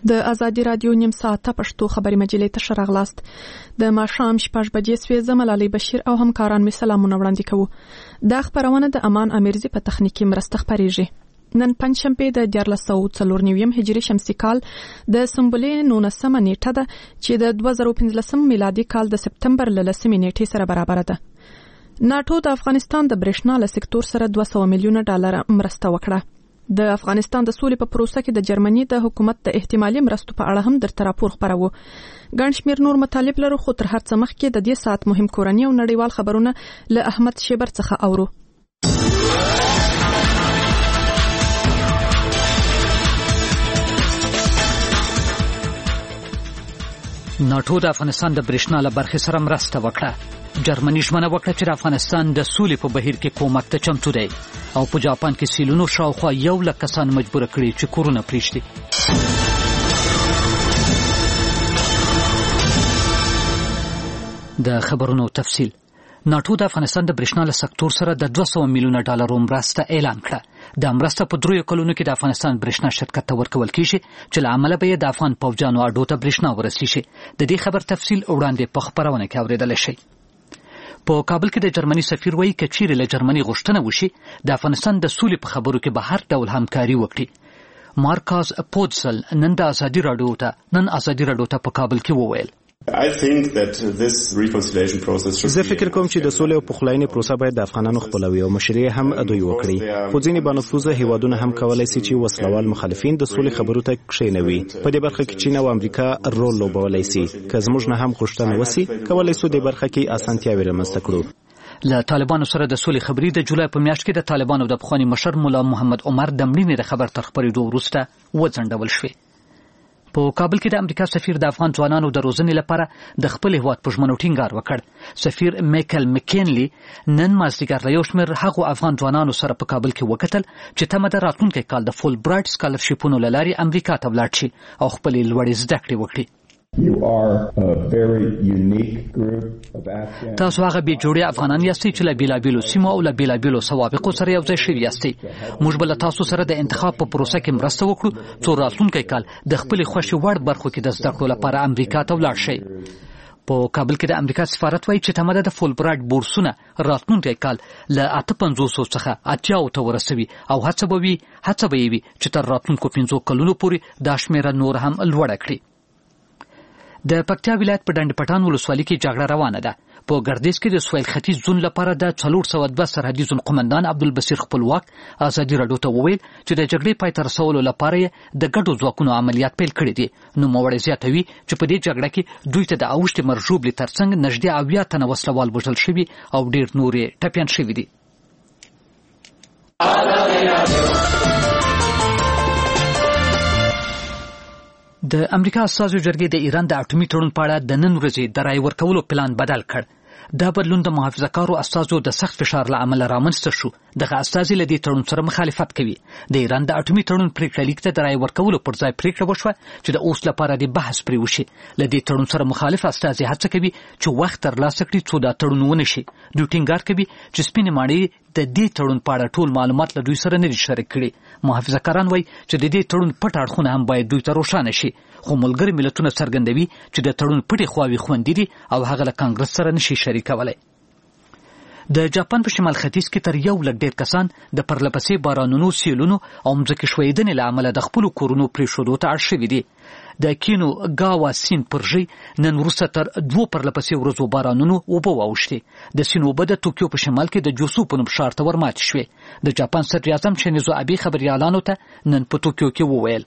د ازادي رادیو نیم ساعته پښتو خبري مجلې ته شراغلاست. د ماښام 6 بجې سوي زملالي بشیر او همکاران می سلامونه وړاندې کوو. دا خبرونه د امان امیرزي په تخنیکی مرسته خبريږي. نن پنځشنبه د 1449 هجري شمسي کال د سمبولې 19 نیټه ده چې د 2015 میلادي کال د سپتمبر ل 10 نیټې سره برابر ده. ناتو د افغانستان د برېښنا له سکتور سره 200 میلیونه ډالر مرسته وکړه. د افغانستان د سولې په پروسه کې د جرمني د حکومت د احتمالي مرستو په اړه هم درته راپور خبرو. ګڼ شمېر نور مطالب لرو، خو تر هر څه مخکې د دې ساعت مهم کورني او نړیوال خبرونه له احمد شیبر څخه اورو. ناتو د افغانستان د برېښنا له برخې سره مرسته وکړه. جرمني ژمنه وکړه چې د افغانستان د سولې په بهیر کې کومک ته چمتو دی او په جاپان کې سیلونو شاوخوا 100,000 کسان مجبور کړي چې کورونه پرېږدي. د خبرونو تفصیل. ناتو د افغانستان د برېښنا له سکتور سره د 200 میلیونه ډالرو مرسته اعلان کړه. د مرسته په 3 کلونو کې د افغانستان برېښنا شرکت ته ورکول کیږي چې له عمله به د افغان پوځیانو اډو ته برېښنا ورسیږي. د دې خبر تفصیل وړاندې په خبرونه کې اوریدل شي. په کابل کې د جرمني سفیر وایي چې چیرې له جرمني غوښتنه وشي د افغانستان د سولې په خبرو کې به هر ډول همکاري وکړي. مارکاز پودسل نن ازادي راډیو ته په کابل کې وویل. زه فکر کوم چې د سولې او پخلاینې پروسه باید د افغانانو خپلوي او مشري هم دوی وکړي. خو ځینې بانفوذه هیوادونه هم کولای شي چې وسلوال مخالفین د سولې خبرو ته کښینوي. په دې برخه کې چین او امریکا رول لوبولای شي. که زموږ نه هم غوښتنه وسی کولای شو د برخه کې اسانتیاوې رامنځته کړو. له طالبانو سره د سولې خبرې د جولای په میاشت کې د طالبانو د پخوانی مشر مولا محمد عمر د مړینې د خبر تر خبرېدو وروسته وځنډول شوې. په کابل کې د امریکا سفیر د افغان ځوانانو د روزنې لپاره د خپل هیواد په ژمنو ټینګار وکړ. سفیر میکل مکینلی نن مازدیګر له یو شمېر هغو افغان ځوانانو سره په کابل کې وکتل چې تمه د راتلونکي کال د فول برایټ سکالرشیپونو له لارې امریکا ته ولاړ شي او خپلې لوړې زده کړې وکړي. تاسو هغه بې جوړې افغانان یاستئ چې له بېلابېلو سیمو او له بېلابېلو سوابقو سره یو ځای شوي یاستئ. موږ به له تاسو سره د انتخاب په پروسه کې مرسته وکړو څو راتلونکی کال د خپلې خوښې وړ برخو کې د زده کړو لپاره امریکا ته ولاړ شئ. په کابل کې د امریکا سفارت وایي چې تمه ده د فول برایټ بورسونه راتلونکی کال له 5800 څخه 80 ته ورسوي او هڅه به وي چې تر راتلونکو 5 کلونو پورې دا شمېره نور هم لوړه کړي. د پکتیا ولایت په ډنډ پټان ولسوالۍ کې جګړه روانه ده. په ګردیز کې د سویل ختیځ زون لپاره د 402 سرحدي زون قومندان عبدالبصیر خپلواک ازادي راډیو ته وویل چې د جګړې پای ته رسولو لپاره د ګډو ځواکونو عملیات پیل کړي دي. نوموړی زیاتوي چې په دې جګړه کې دوی ته د اوښتې مرژوبلې ترڅنګ نږدې 80 تنه وسلوال وژل شوي او ډېر نور یې ټپیان شوي دي. د امریکا استازو جرګې د ایران د اټومي تړون په اړه د نن ورځې د رای ورکولو پلان بدل کړ. دا بدلون د محافظه‌کارو استازو د سخت فشار له امله رامنځته شو. دغه استازي له دې تړون سره مخالفت کوي. د ایران د اټومي تړون پریکړه لیک ته د رای ورکولو پر ځای پریکړه وشوه چې د اوس لپاره د بحث پرې وشي. له دې تړون سره مخالف استازي هڅه کوي چې وخت ترلاسه کړي څو دا تړون ونه شي. دوی ټینګار کوي چې سپینې ماڼۍ د دې تړون په اړه ټول معلومات له دوی سره نه دي شریک کړي. محافظه‌کاران وایي چې د دې تړون پټ اړخونه هم باید دوی ته روښانه شي. خو ملګري ملتونه څرګندوي چې د تړون پټې خواوې خوندي دي او هغه له کانګرس سره نشي شریکولی. د جاپان په شمال ختیځ کې تر 1 لک ډېر کسان د پرلپسې بارانونو، سیلونو او مځکې ښویېدنې له امله د خپلو کورونو پرېښودو ته اړ شوي دي. د کینو ګاوا سیند پر ژۍ نن وروسته تر 2 پرلپسې ورځو بارانونو اوبه واوښتې. د سیند اوبه د توکیو په شمال کې د جوسو په نوم ښار ته ورماتې شوې. د جاپان صدر اعظم شینزو ابي خبریالانو ته نن په توکیو کې وویل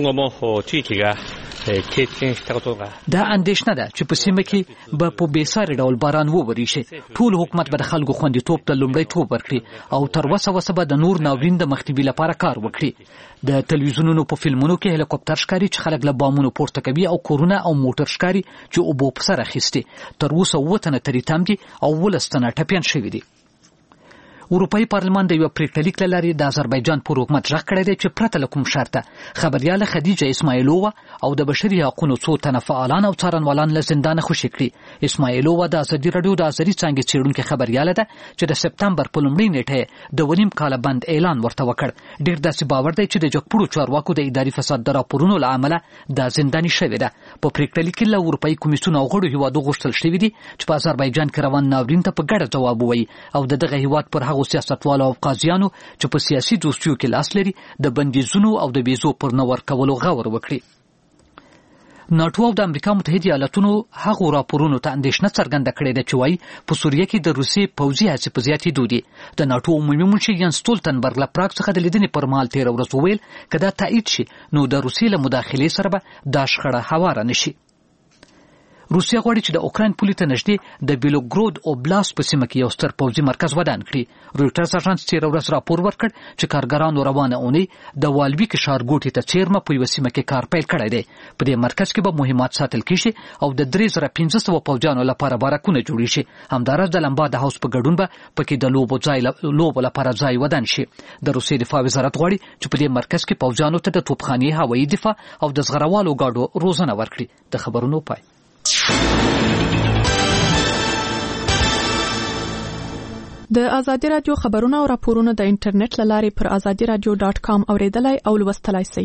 دا اندېښنه ده چې په سیمه کې به په بېساري ډول باران وورېږي. ټول حکومت به د خلکو خوندیتوب ته لومړیتوب ورکړي او تر وسه به د نور ناورین د مخنیوي لپاره کار وکړي. د تلویزیونونو په فلمونو کې هلیکوپټر ښکاري چې خلک له بامونو پورته کوي او کورونه او موټر ښکاري چې اوبو په سر اخیستي. تر اوسه 7 تنه تری تم دي او 12 تنه ټپیان شوي دي. اروپאי پارلمان د یو پریکړلیک لاري د آذربایجان پر حکومت ژغ کړی دی چې پرته له کوم شرطه خبرياله خدیجه اسماعیلووا او د بشري حقوقو څو تنه فعالان او څارنوالان له زندان خوشي کړي. اسماعیلووا د ازادي رادیو د ازري څنګه چیرونکو خبرياله ده چې د سپتمبر په لومړۍ نیټه د ونیم کال بند اعلان ورته وکړ. ډیر داسې باور دی چې د جګپړو چارواکو د اداري فساد د راپورونو له امله د زنداني شوې ده. په پریکړلیک کې له اروپאי کمیسیون او غړو هیوادو غوښتل شوی دی چې په آذربایجان کې روان ناورین ته په ګډه ځواب ووایي او دغه هیواد پر هغو سیاستوالو او قاضیانو چې په سیاسي دوستیو کې لاس لري د بندیزونو او د ویزو پر نه ورکولو غور وکړي. ناتو او د امریکا متحده ایالاتونو هغه راپورونو ته اندېښنه څرګنده کړې ده چې وايي په سوریه کې د روسي پوځي هڅې په زیاتېدو دي. د ناتو عمومي منشي ین ستولتنبرګ له پراګ څخه د لیدنې پر مهال تېره ورځ وویل که دا تایید شي نو د روسیې له مداخلې سره به دا شخړه هواره نشي. روسیا غواړي چې د اوکراین پولې ته نږدې د بیلوګرود اوبلاست په سیمه کې یو ستر پوځي مرکز ودان کړي. رویټرز اژانس تېره ورځ راپور ورکړ چې کارګرانو روانه اونۍ د والویک ښارګوټي ته څیرمه په یوه سیمه کې کار پیل کړی دی. په دې مرکز کې به مهمات ساتل کېږي او د 3500 پوځیانو لپاره بارکونه جوړې شي. همداراز د لمبا د هاوس په ګډون به پکې د لوبو لپاره ځای ودان شي. د روسیې دفاع وزارت غواړي چې په دې مرکز کې پوځیانو ته د توپخانې هوایي دفاع او د زغروالو ګاډو روزنه ورکړي. د خبرونو پای. د ازادي رادیو خبرونه او راپورونه د انټرنیټ لارې پر azadiradio.com اوریدلای او لوستلای شئ.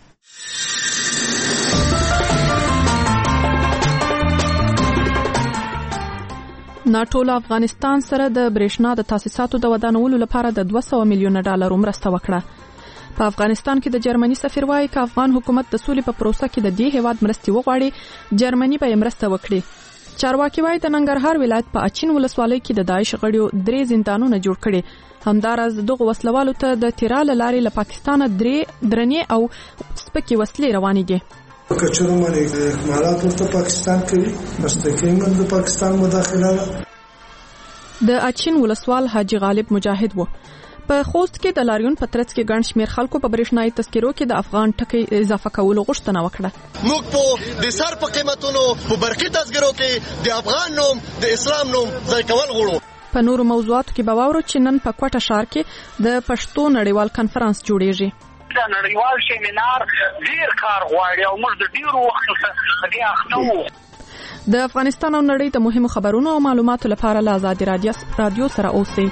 ناټو له افغانستان سره د برېښنا د تاسیساتو د ودانولو لپاره د 200 میلیون ډالر مرسته وکړه. په افغانستان کې د جرمني سفیر وايي چې افغان حکومت د سولې په پروسه کې د دې هیواد مرستې وغواړي جرمني به مرسته وکړي. چارواکي وايي د ننګرهار ولایت په اچین ولسوالۍ کې د داعش غړیو 3 زندانونه جوړ کړي. همداراز دغه وسلوالو ته د تیرال لارې له پاکستان درنې او سپکې وسلې روانې دي. کچرو باندې اکمالات ورته پاکستان کوي مستقیما د پاکستان مداخله ده. د اچین ولسوال حاجی غالب مجاهد وو. په خوست کې د لاریون پترڅ کې ګڼ شمېر خلکو په برېښنايي تذکرو کې د افغان ټکی اضافه کولو غوښتنه وکړه. موږ په د سر په قیمتونو په برقي تذکرو کې د افغان نوم د اسلام نوم ځای کول غواړو. په نورو موضوعاتو کې به واورو چې نن په کوټه ښار کې د پښتو نړیوال کنفرانس جوړیږي. دا نړیوال سیمینار ډیر کار غواړي او موږ د ډیرو وخت څخه دې اخلو. د افغانستان او نړۍ د مهمو خبرونو او معلوماتو لپاره له ازادي رادیو سره اوسئ.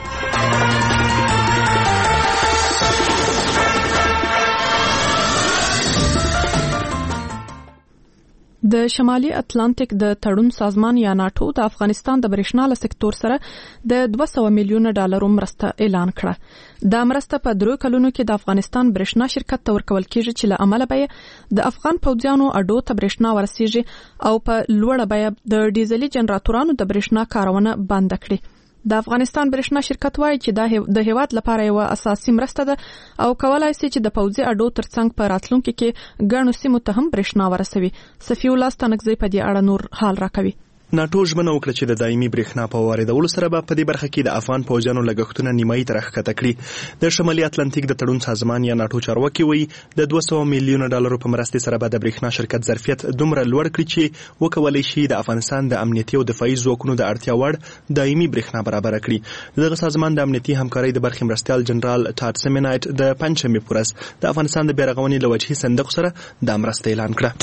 د شمالي اتلانتیک د تړون سازمان یا ناتو د افغانستان د برېښنا له سکتور سره د 200 میلیون ډالر مرسته اعلان کړه. دا مرسته په 3 کلونو کې د افغانستان برېښنا شرکت ته ورکول کیږي چې له عمله به د افغان پوځیانو اډو ته برېښنا ورسیږي او په لوړه بیه د ډیزلي جنراتورانو د برېښنا کارونه بند کړي. د افغانستان برېښنا شرکت وايي چې د هیواد لپاره یو اساسي مرسته ده او کولای شي چې د پوځي اډو ترڅنګ په راتلونکو کې ګڼو سیمو ته هم برېښنا ورسوي. صفي الله ستانکزی په دې اړه نور حال راکوي. ناتو ژمنه وکړه چې د دایمي برېښنا په واردولو سره به په دې برخه کې د افغان پوځیانو لګښتونه نیمایي ته راښکته کړي. د شمالي اتلانتیک د تړون سازمان یا ناتو چارواکي وایي د 200 میلیون ډالرو په مرستې سره به د برېښنا شرکت ظرفیت دومره لوړ کړي چې وکولای شي د افغانستان د امنیتي او دفاعي ځواکونو د اړتیا وړ دایمي برېښنا برابر کړي. دغه سازمان د امنیتي همکارۍ د برخې مرستیال جنرال ټاډ سیمنایټ د پنځمې پورس د افغانستان د بیارغونې له وجهي صندوق سره د مرستې اعلان کړه.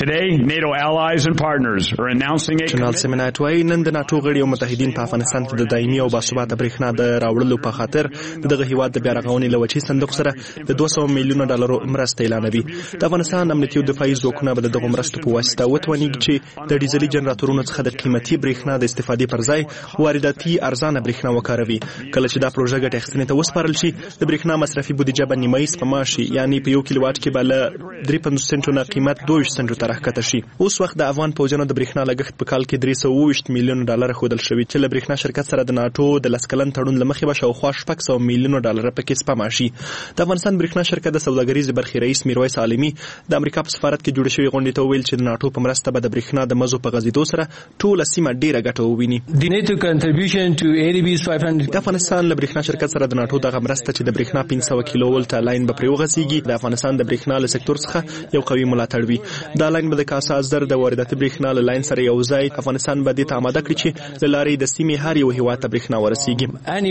جنرال سیمنایټ وايي نن د ناتو غړي او متحدین په افغانستان ته د دایمي او باثباته برېښنا د راوړلو په خاطر دغه هیواد د بیارغونې له وجهي صندوق سره د 200 میلیون ډالرو مرسته اعلانوي. د افغانستان امنیتي او دفاعي ځواکونه به دغه مرستو په واسطه وتوانیږي چې د ډیزلي جنراتورونو څخه د قیمتي برېښنا د استفادې پر ځای وارداتي ارزانه برېښنا وکاروي. کله چې دا پروژه ګټه اخیستنې ته وسپارل شي د برېښنا مصرفي بودیجه به نیمایي سپما شي، یعنی په 1 کیلوواټ کې به له 53 سنټو نه قیمت 22 سنټو ته راښکته شي. اوس وخت د افغان پوځیانو د برېښنا لګښت په کال کې 320 میلیون ډالر ښودل شوی چې له برېښنا شرکت سره د ناتو د 10 کلن تړون له مخې به شاوخوا 600 میلیون ډالر پکې سپما شي. د افغانستان برېښنا شرکت د سوداګریزې برخې رئیس میرویس عالمي د امریکا په سفارت کې جوړ شوی غونډې ته ویل چې د ناتو په مرسته به د برېښنا د مزو په غځېدو سره ټوله سیمه ډیره ګټه وویني. د افغانستان له برېښنا شرکت سره د ناتو دغه مرسته چې د برېښنا 500 کیلو ولټ لاین به پرې وغځېږي د افغانستان د برېښنا له سکتور څخه یو قوي ملاتړ وي. دا لاین به د کاسا زر د وارداتي برېښنا له لاین سره یو ځای افغانستان به دې ته آماده کړي چې له لارې د سیمې هر یو هیواد ته برېښنا ورسیږي.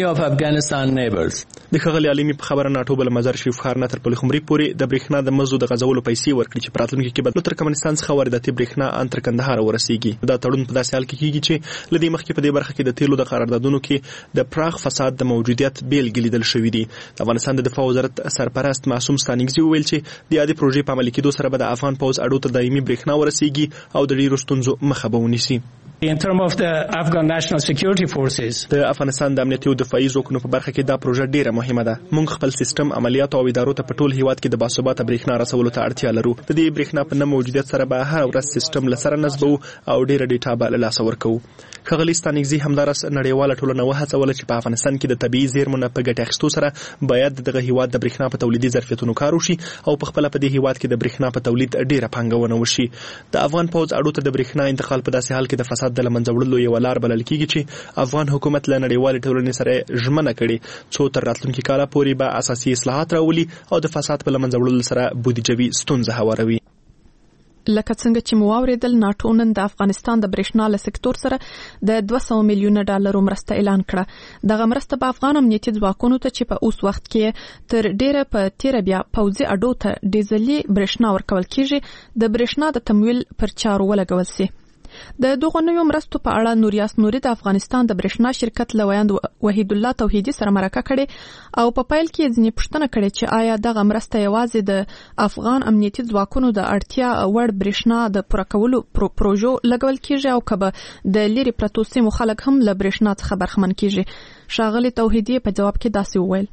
د ښاغلي عالمي په خبره ناټو بل مزار شریف ښار نه تر پلخمري پورې د برېښنا د مزو د غځولو پیسې ورکړي چې په راتلونکي کې به له ترکمنستان څخه وارداتي برېښنا ان تر کندهار ورسیږي. دا تړون په داسې حال کې کیږي چې له دې مخکې په دې برخه کې د تیلو د قراردادونو کې د پراخ فساد د موجودیت بیلګې لیدل شوې دي. د افغانستان د دفاع وزارت سرپرست معصوم ستانکزي وویل چې د یادې پروژې په عملي کېدو سره به د افغان پوځ اډو ته دایمي برېښنا ورسیږي او د ډېرو ستونزو مخه به ونیسي. In terms of the Afghan National Security Forces, د افغانستان د امنیتي او دفاعي ځواکونو په برخه کې دا پروژه ډیره مهمه ده. موږ خپل سیستم عملیات او ادارو ته په ټول هیواد کې د باثباته برېښنا رسولو ته اړتیا لرو. د دې برېښنا په نه موجودیت سره به هر ورځ سیستم له سره نصبو او ډیره ډیټا به له لاسه ورکوو. ښاغلي ستانکزي همدارس نړیواله ټولنه وهڅوله چې په افغانستان کې د طبیعي زیرمو نه په ګټه اخیستو سره باید دغه هیواد د برېښنا په تولیدي ظرفیتونو کار وشي او په خپل په دې هیواد کې د برېښنا په تولید ډیره پانګونه وشي. د افغان پوځ اډو ته د برېښنا انتقال په داسې حال کې د فساد د لمنځه وړلو یو لار بلل کیږي چې افغان حکومت له نړیوالې ټولنې سره ژمنه کړې څو تر راتلونکي کاله پورې به اساسي اصلاحات راولي او د فساد په لمنځه وړلو سره بودیجوي ستونزه هواروي. لکه څنګه چې مو واوریدل ناټو نن د افغانستان د برېښنا له سکتور سره د 200 میلیونه ډالرو مرسته اعلان کړه. دغه مرسته به افغان امنیتي ځواکونو ته چې په اوس وخت کې تر ډیره په تیر بیا پوځي اډو ته ډیزلي برېښنا ورکول کیږي د برېښنا د تمویل پر چارو ولګول شي. د دغه نوو مرستو په اړه نوریاس نوري د افغانستان د برېښنا شرکت لویاند وحید الله توحیدی سره مرکه کړې او په پایل کې ځینې پوښتنه کړې چې آیا دغه مرسته یوازې د افغان امنیتي ځواکونو د اړتیا وړ برېښنا د پوره کولو پروژو لګول کیږي او کبه د لری پرتو سیمو خلک هم له برېښنا څخه برخمن کیږي. ښاغلي توحیدی په جواب کې داسې وویل: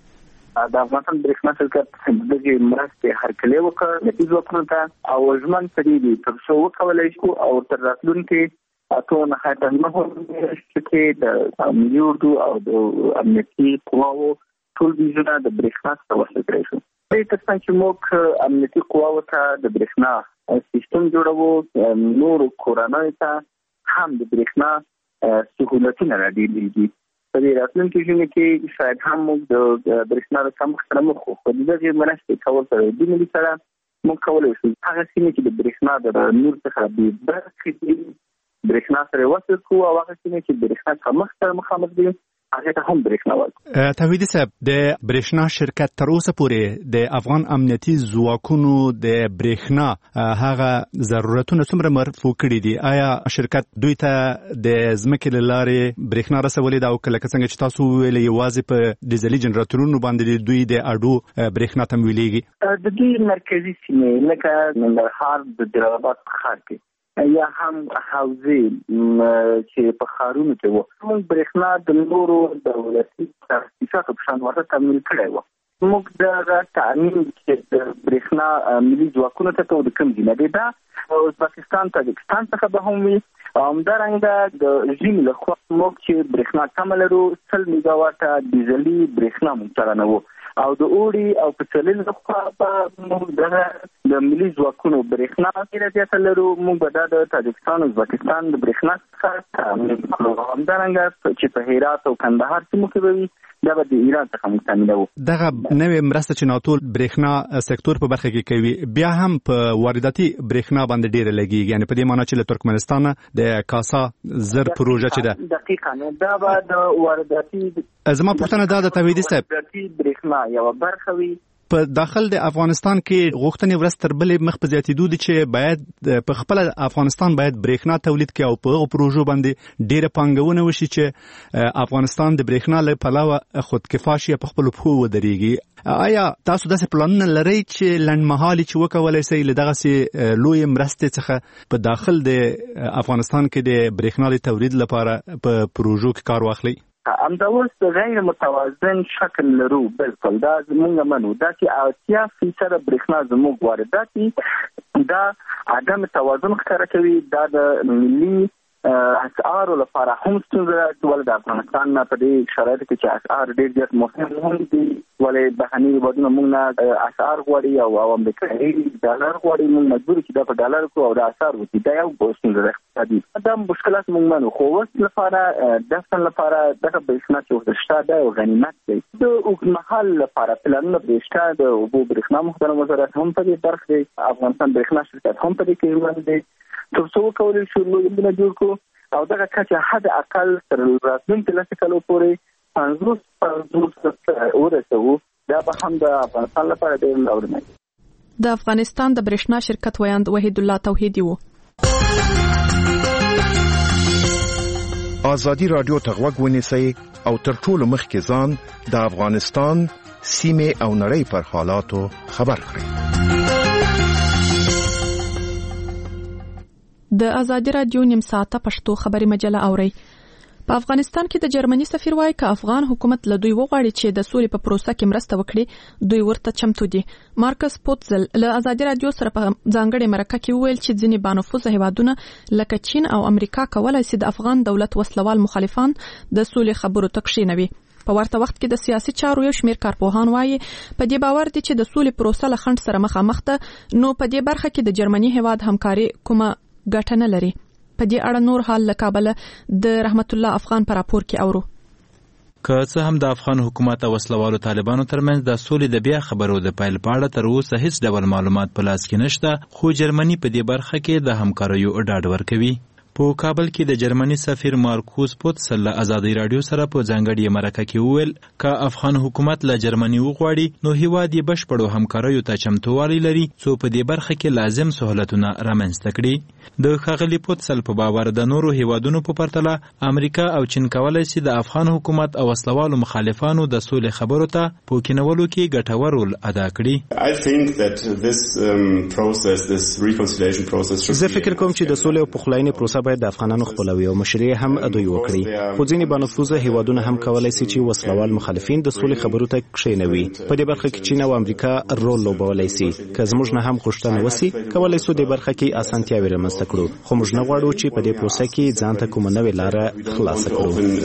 د افغانستان برېښنا شرکت دغه مرستې هرکلی وکړ نتیجه ځواکونو ته او ژمن پدې دي تر څو وکولای شو او تر راتلونکي اته نه هټه نه چې د ملي اردو او د امنیتي قواو ټول ویژنه د برېښنا څخه وصل کړی شو. په تاسو چې موږ امنیتي قواو ته د برېښنا سیستم جوړو نور کورانه ته هم د برېښنا سہولتونه راډیږي. په دې راتلونکي ژوند کې شاید هم موږ د برېښنا د کمښت سره مخ وو. د دې مرستې کول سره د ملي سره موږ کولای شو هغه سیمې چې د برېښنا د نور څخه به برخې دي برېښنا سره وصل کوو او هغه سیمې چې برېښنا کمښت سره مخامخ دي هغه ته هم برېښنا ورکړو. توحیدي صاحب د برېښنا شرکت تر اوسه پورې د افغان امنیتي ځواکونو د برېښنا هغه ضرورتونه څومره مرفوع کړي دي؟ آیا شرکت دوی ته د ځمکې له لارې برېښنا رسولې ده او کله څنګه چې تاسو ویلې یوازې په ډیزلي جنراتورونو باندې دوی د اډو برېښنا تمویلېږي؟ د دې مرکزي سیمې لکه ننګرهار د جلال آباد ښار کې یا هم حوزې چې په ښارونو کې وو موږ برېښنا د نورو دولتي تاسیساتو په شان ورته تمویل کړی وو. موږ د تامین کې د برېښنا ملي ځواکونو ته د کوم ځای نه ده او پاکستان تاجکستان څخه به هم وي. همدارنګه د ژمي لخوا موږ چې برېښنا کم لرو 100 میگا واټه ډیزلي برېښنا موږ چلنوو او د اوړي او پسرلي لخوا به موږ د ملي ځواکونو برېښنا ډېره زیاته لرو. موږ به دا د تاجکستان او ازبکستان د برېښنا څخه تامین کړو. همدارنګه چې په هرات او کندهار سیمو کې به وي دا به د ایران څخه موږ تامینوو. دغه نوې مرسته چې ناټو برېښنا سکتور په برخه کې کوي بیا هم په وارداتي برېښنا باندې ډېره لګیږي، یعنی په دې معنی چې له ترکمنستان د کاسا زر پروژه چې ده دقیقاً دا به د وارداتي زما پوښتنه دا د توحیدي صاحب برېښنا یو برخه وي. په داخل د افغانستان کې غوښتنې ورځ تر بلې مخ په زیاتېدو دي چې باید په خپل افغانستان باید برېښنا تولید کړي او په هغو پروژو باندې ډېره پانګونه وشي چې افغانستان د برېښنا له پلوه خودکفا شي په خپلو پښو ودرېږي. آیا تاسو داسې پلانونه لرئ چې لنډمهالي چې وکولای شئ له دغسې لویې مرستې څخه په داخل د افغانستان کې د برېښنا د تولید لپاره په پروژو کې کار واخلئ؟ همدا اوس غیر متوازن شکل لرو. بالکل دا زموږ منو دا چې 80% برېښنا زموږ واردات دي. دا عدم توازن ښکاره کوي. دا د ملي اسعارو لپاره هم ستونزه ده ولې د افغانستان نه په دې شرایطو کې چې اسعار ډېر زیات مهم دي ولې بهرني هېوادونه موږ نه اسعار غواړي او امریکایي ډالر غواړي موږ مجبور چې دا په ډالر کو او د اسعار وکړي. دا یو ستونزه ده اقتصادي. دا مشکلات موږ منو خو اوس لپاره دفن لپاره دغه برېښنا چې شته دا یو غنیمت دی. د اوږدمهال لپاره پلانونه شته. د اوبو برېښنا محترم وزارت هم په دې برخه دی. افغانستان برېښنا شرکت هم په دې کې ژمن دی تر څو وکولای شو نو موږ جوړ کړو او دغه کچه حد اقل تر راتلونکي 10 کالو پورې 50 ورسوو. دا به هم د افغانستان لپاره ډېر اړین دی. د افغانستان د برېښنا شرکت ویاند وحید الله توحیدی وو. آزادی رادیو ته غوږ ونیسئ او تر ټولو مخکې ځان د افغانستان سیمې او نړۍ پر حالاتو خبر کړئ. د آزادی رادیو نیم ساعته پښتو خبري مجله اورئ. په افغانستان کې د جرمني سفیر وایي چې افغان حکومت له دوی وغواړي چې د سولې په پروسه کې مرسته وکړي دوی ورته چمتو دي. مارکس پوتزل له آزادي رادیو سره په ځانګړي مرکه کې وویل چې ځینې بانفوذه هیوادونه لکه چین او امریکا کولای شي د افغان دولت وسلوال مخالفان د سولې خبرو ته کښینوي. په ورته وخت کې د سیاسي چارو یو شمېر کارپوهان وایي په دې باور دي چې د سولې پروسه له خنډ سره مخامخ ده، نو په دې برخه کې د جرمني هیواد همکاري کومه ګټه نه لري. په دې اړه نور حال له کابل د رحمت الله افغان پر راپور کې اورو. که څه هم د افغان حکومت او وسلوالو طالبانو ترمنځ د سولې د بیا خبرو د پیل په اړه تر اوسه هیڅ ډول معلومات په لاس کې نشته، خو جرمني په دې برخه کې د همکاریو ډاډ ورکوي. په کابل کې د جرمني سفیر مارکوس پوتسل له آزادي رادیو سره په ځانګړي مرکه کې وویل که افغان حکومت له جرمني وغواړي نو هیواد یې بشپړو همکاریو ته چمتووالی لري څو په دې برخه کې لازم سهولتونه رامنځته کړي. د ښاغلي پوتسل په باور د نورو هیوادونو په پرتله امریکا او چین کولای شي د افغان حکومت او وسلوالو مخالفانو د سولې خبرو ته په کینولو کې ګټور رول ادا کړي. زه فکر کوم چې د سولې او پخلاینې پروسه باید د افغانانو خپلوي او مشرعه هم دوی وکړي، خو ځینې بانفوذه هیوادونه هم کولای شي چې وسلوال مخالفین د سولې خبرو ته کښینوي. په دې برخه کې چین او امریکا رول لوبولای شي. که زموږ نه هم غوښتنه وسی کولای شو د برخه کې اسانتیاوې رامنځته کړو، خو موږ نه غواړو چې په دې پروسه کې ځان ته کومه نوې لاره خلاصه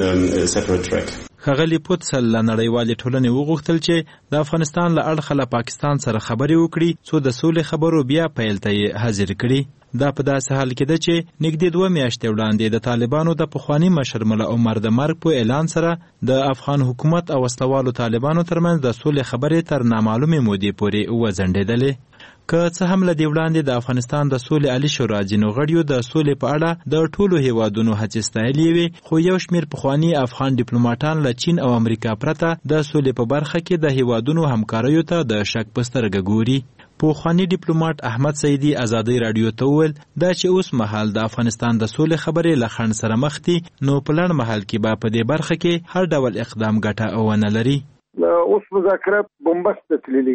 کړو. ښاغلي پوتسل له نړیوالې ټولنې وغوښتل چې د افغانستان له اړخه له پاکستان سره خبرې وکړي څو د سولې خبرو بیا پیل ته یې حاضر کړي. دا په داسې حال کې ده چې نږدې 2 میاشتې وړاندې د طالبانو د پخواني مشر ملا عمر د مرګ په اعلان سره د افغان حکومت او وسلوالو طالبانو ترمنځ د سولې خبرې تر نامعلومې مودې پورې وځنډېدلې. که څه هم له دې وړاندې د افغانستان د سولې عالي شورا ځینو غړیو د سولې په اړه د ټولو هیوادونو هڅې ستایلې وې، خو یو شمېر پخواني افغان ډیپلوماټان له چین او امریکا پرته د سولې په برخه کې د هیوادونو همکاریو ته د شک په سترګه ګوري. پوخوانی ډیپلوماټ احمد سیدی آزادی رادیو ته وویل دا چې اوس مهال د افغانستان د سولې خبرې له خنډ سره مخ دي، نو په لړ مهال کې به په دې برخه کې هر ډول اقدام ګټه ونه لري. اوس مذاکرات بمبست تللی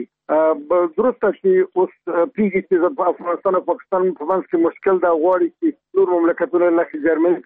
درسته چې اوس پیږي چې په افغانستان او پاکستان په منځ کې مشکل دا غواړي چې نور مملکتونه لکه جرمني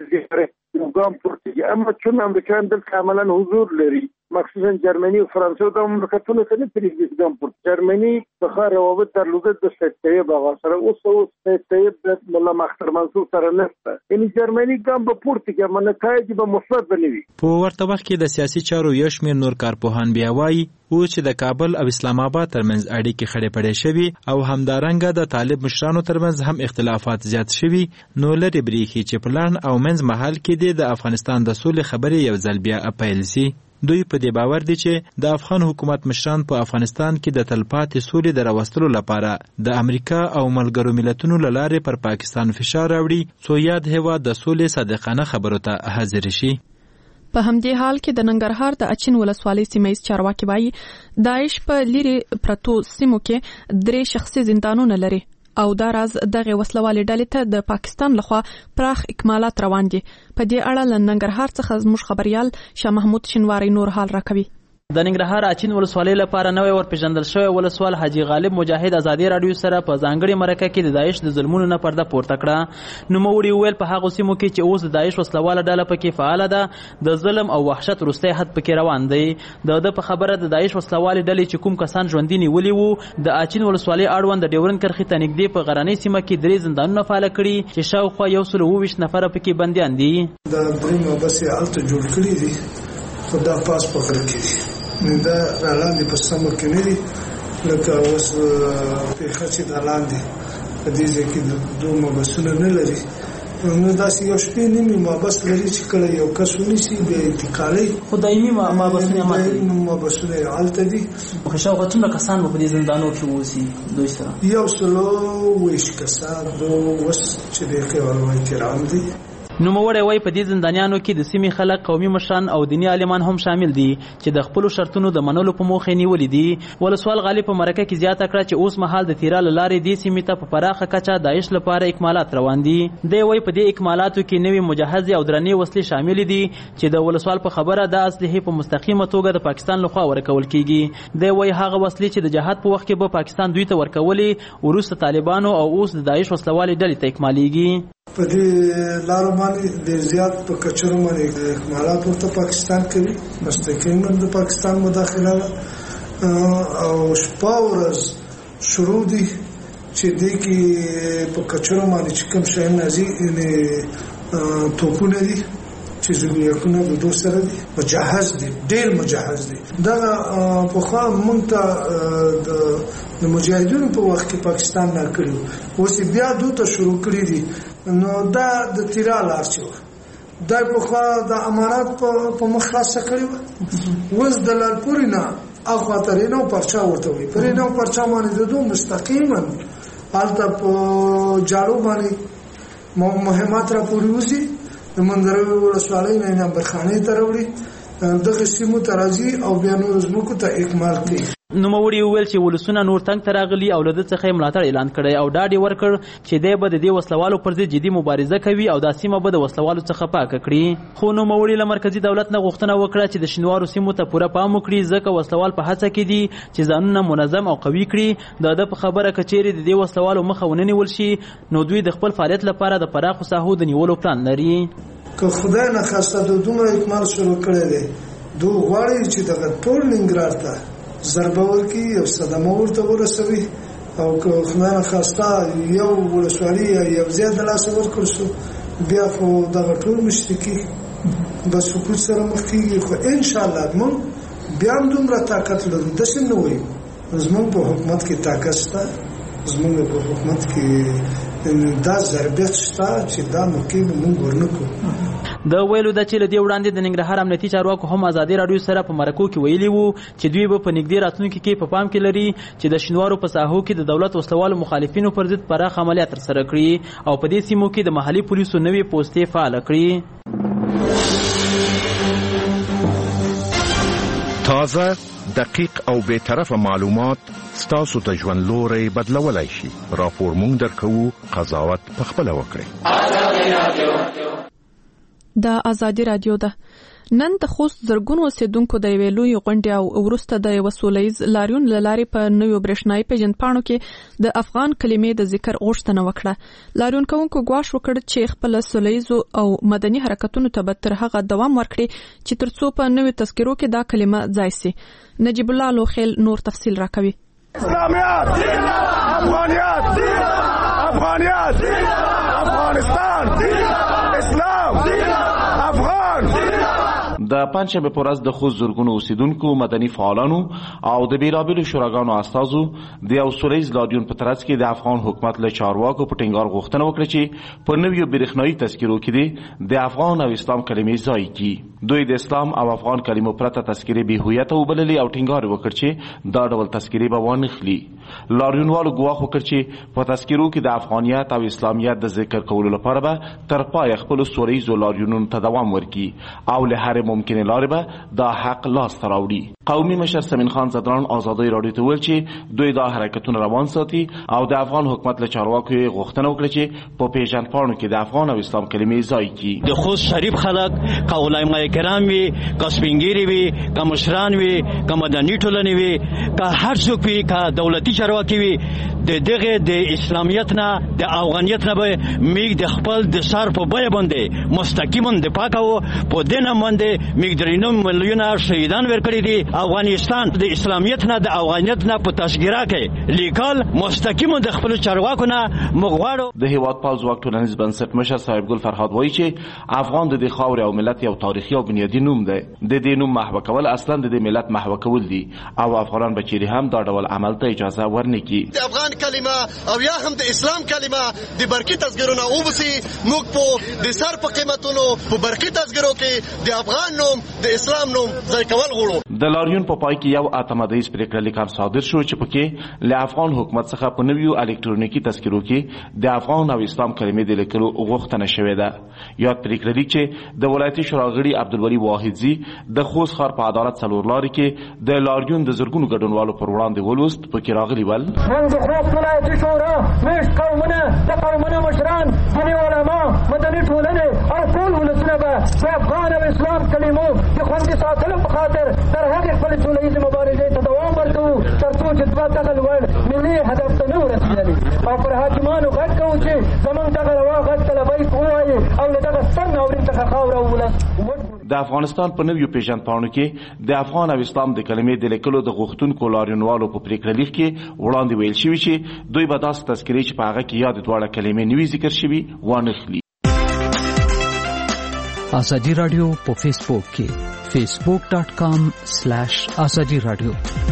کې ګام پورته کړي، اما چون امریکایان دلته عملاً حضور لري، مخصوصا جرمني او فرانسې د مملکتونو ته نه پرېږدي ګام پورته. جرمني څخه روابط درلوده د سید طیب هغه سره، اوس سید طیب د مولا مختار منصور سره نشته، یعنی جرمني ګام به پورته کړي اما نتایج به مثبت نه وي. په ورته وخت کې د سیاسي چارو یو شمېر نور کارپوهان بیا وایي اوس چې د کابل او اسلام آباد ترمنځ اړیکې خړې پړې شوي او همدارنګه د طالب مشرانو ترمنځ هم اختلافات زیات شوي، نو لرې بریښي چې په لړن او منځ محل کې د افغانستان د سولې خبرې یو ځل بیا پیل شي. دوی په دې باور دي چې د افغان حکومت مشران په افغانستان کې د تلپاتې سولې د راوستلو لپاره د امریکا او ملګرو ملتونو له لارې پر پاکستان فشار راوړي څو یاد هیواد د سولې صادقانه خبرو ته حاضر شي. په همدې حال کې د ننګرهار د اچین ولسوالۍ سیمه چارواکي وایي داعش په لری پرتو سیمو کې 3 شخصي زندانونه لري او دا راز دغه وسلوالې ډلې ته د پاکستان لخوا پراخ اکمالات روان دي. په دې اړه له ننګرهار څخه زموږ خبريال شاه محمود شینواری نور حال راکوي. د ننګرهار اچین ولسوالۍ لپاره نوې ورپېژندل شوی ولسوال حاجی غالب مجاهد آزادي رادیو سره په ځانګړي مرکه کې د داعش د ظلمونو نه پرده پورته کړه. نوموړي وویل په هغو سیمو کې چې اوس د داعش وسلواله ډله پکې فعاله ده د ظلم او وحشت وروستی حد پکې روان دی. د په خبره د داعش وسلوالې ډلې چې کوم کسان ژوندي نیولي وو د اچین ولسوالۍ اړوند د ډیورن کرښې ته نږدې په غرنۍ سیمه کې 3 زندانونه فعاله کړي چې شاوخوا 120 نفره پکې بندیان دي. د درېمه بس الته جوړ کړي دي خو دا پاس پکړ کړي دا رالاندې په سمو کې نه دي لکه اوس په خاصه د لاندې په دې ځکه د دوه مبسونه نه لري، نو دا سی یو شپې نیمه مبس لري چې کله یو کس ونیسي به انتقالي خدایمي مبسونه حالت دي. خو شاو غتونه کسان په دې زندانو کې وسی دوی سره یو سلو ویش کسان دو وس چې د خیال احترام دي. نوموړی وایي په دې زندانیانو کې د سیمې خلک، قومي مشران او دیني عالمان هم شامل دي چې د خپلو شرطونو د منلو په موخه نیولې دي. ولسوال غالب په مرکه کې زیاته کړه چې اوس مهال د تیرا له لارې دې سیمې ته په پراخه کچه داعش لپاره اکمالات روان دي. دی وایي په دې اکمالاتو کې نوې مجهزې او درنې وسلې شامل دي چې د ولسوال په خبره د اسلحې په مستقیمه توګه د پاکستان لخوا ورکول کیږي. دی وایي هغه وسلې چې د جهاد په وخت کې به پاکستان دوی ته ورکولې وروسته طالبانو او اوس د داعش وسلوالې ډلې ته اکمالیږي. په دې لارو باندې ډېر زیات په کچرو باندې اکمالات ورته پاکستان کوي، مستقیما د پاکستان مداخله او شپه ورځ شروع دي چې دې کې په کچرو باندې چې کوم شی نازي توپونه دي چې زګیاکونه د دوه سره دي، مجهز دي، ډېر مجهز دي. دا په خوا مونږ ته د مجاهدینو په وخت کې پاکستان نه کړو، اوس بیا دوی ته شروع کړی دي. نو دا د تیرا لار چې دا په خوا د امانات په مخ خاصه کړی و، اوس د لالپوري نه اخوا ترې نو پرچا ورته وي، پرې نو پرچا باندې د دوه مستقیما حالت په جاړو باندې مهمات را پوری وسی د منځره ولسوالۍ نه نمبرخانه ته وروړي، دغه سیمو ترازی او بیا نور زموږ ته اکمال کړي. نوموړي وویل چې ولسونه نور تنګ ته راغلي او له ده څخه یې ملاتړ اعلان کړی او ډاډ یې ورکړ چې دی به د دې وسلوالو پر ضد جدي مبارزه کوي او دا سیمه به د وسلوالو څخه پاکه کړي. خو نوموړي له مرکزي دولت نه غوښتنه وکړه چې د شینوارو سیمو ته پوره پام وکړي، ځکه وسلوال په هڅه کې دي چې ځانونه منظم او قوي کړي. د ده په خبره که چیرې د دې وسلوالو مخه ونه نیول شي نو دوی د خپل فعالیت لپاره د پراخو ساحو د نیولو پلان لري. که خدای نخواسته د دومره اکمال شروع کړی دی، دوی غواړي چې دغه ټول ننګرهار ته ضربه ورکړي او صدمه ورته ورسوي، او که خدای نخواسته یو ولسوالي یا یو ځای د لاسه ورکړل شو بیا خو دغه ټول مشرکي به سقوط سره مخ کېږي. خو انشاءالله موږ بیا هم دومره طاقت لرو، داسې نه وایو زموږ په حکومت کې طاقت شته، زموږ په حکومت کې دا ضربیت شته چې دا موقع موږ ورنکړو. د ویلو د چې له دې وړاندې د ننګرهار امنیتي چارواکو هم ازادي راډیو سره په مرکو کې ویلي وو چې دوی به په نږدې راتلونکي کې په پام کې لري چې د شینوارو په ساحو کې د دولت وسلوالو مخالفینو پر ضد پراخ عملیات ترسره کړي او په دې سیمو کې د محلي پولیسو نوې پوستې فعاله کړي. تازه، دقیق او بی‌طرفه معلومات ستاسو ته ژوند لوري بدلولای شي. راپور مونږ درکوو، قضاوت پخپله وکړئ. د ازادي رادیو ده. نن د خوست زرګونو اوسیدونکو د یوې لویې غونډې او وروسته د یوه سولیز لاریون له لارې په نویو برېښنایي پیژندپاڼو کې د افغان کلمې د ذکر غوښتنه وکړه. لاریون کوونکو ګواښ وکړ چې خپل سولیزو او مدني حرکتونو ته به تر هغه دوام ورکړي چې ترڅو په نویو تذکرو کې دا کلمه ځای سي. نجیب الله لوخیل نور تفصیل راکوي. اسلامیت، افغانیت، افغانیت، افغانستان، اسلام، افغان. د پنځشنبه په ورځ د خوست زرګونو اوسیدونکو، مدني فعالانو او د بیلابیلو شوراګانو استازو د یو سولیز لاریون په ترڅ کې د افغان حکومت له چارواکو په ټینګار غوښتنه وکړه چې په نویو برېښنایي تذکرو کې د افغان او اسلام کلمې ځای کړي. دوی د اسلام او افغان کلمو پرته تذکرې بې هویته وبللې او ټینګار وکړ چې دا ډول تذکرې به وانخلي. لاریونوالو ګواښ وکړ چې په تذکرو کې د افغانیت او اسلامیت د ذکر کولو لپاره به تر پایه خپلو سولیزو لاریونونو ته دوام ورکړي او له هرې ممکنه لارې به دا حق لاس ته راوړي. قومي مشر سمین خان زدران ازادي راډیو ته ویل چې دوی دا حرکتونه روان ساتي او د افغان حکومت له چارواکو یې غوښتنه وکړه چې په پیژندپاڼو کې د افغان او اسلام کلمې ځای کړي. د خوست شریف خلک که علماء کرام وي، که سپینګیري وي، که مشران وي، که مدني ټولنې وي، که هر څوک وي، که دولتي چارواکي وي، د دغه د اسلامیت نه د افغانیت نه به موږ د خپل د سر په بیه باندې مستقیما دفاع کوو. په دې نه باندې موږ 3 میلیونه شهیدان ورکړي دي. افغانستان د اسلامیت نه د افغانیت نه په تذکره کې لیکل مستقیما د خپل چارواکو نه مغواړو. د هیواد پال ځواک ټولنیز بنسټ مشر صاحب ګل فرهاد وایي چې افغان د خاورې او ملت یو تاریخي او بنیادی نوم دی. د دې نوم محو کول اصلا د ملت محو کول دي او افغانان به چیرې هم دا ډول عمل ته اجازه ورنکړي. د افغان کلمه او یا هم د اسلام کلمه د برقی تذکرونه وبسي. موږ په د سر په قیمتونو په برقی تذکرو کې د افغان نوم د اسلام نوم ځای کول غواړو. د لاریون په پای کې یو اتمادیز پریکړه لیک صادر شو چې پکې له افغان حکومت څخه په نویو الکترونیکی تذکرو کې د افغان او اسلام کلمې د لیکلو غوښتنه شوې ده. یاد پریکړه لیک چې د ولایتي شورا غړي عبدالولي واحدزي د خوست ښار په عدالت څلور لارې کې د لاریون د زرګونو ګډونوالو پر وړاندې ولوست. پکې راغلي ول نن د خوست ولایتي شورا مشت قومونه د قومونو مشران ځینې علما مدني ټولنې او ټول ولسونه به د افغان او اسلام کلمو د خوندي ساتلو په خاطر تر هغې خپلې سوله ییزې مبارزې ته دوام ورکوو تر څو چې دوه دغه لوړ ملي هدف ته نه ورسېدلي او پر حاکمانو غږ کوو چې زموږ دغه روا غږ ته لبیک ووایي او له دغه ستر ناورین څخه خاوره وولس. د افغانستان په نویو پیژندپاڼو کې د افغان او اسلام د کلمې د لیکلو د غوښتونکو لاریونوالو په پریکړه لیک کې وړاندې ویل شوي چې دوی به داسې تذکرې چې په هغه کې یا د دواړه کلمې نوي ذکر شوي وانخلي. ازادي رادیو په فیسبوک کې facebook.com/ازادي رادیو.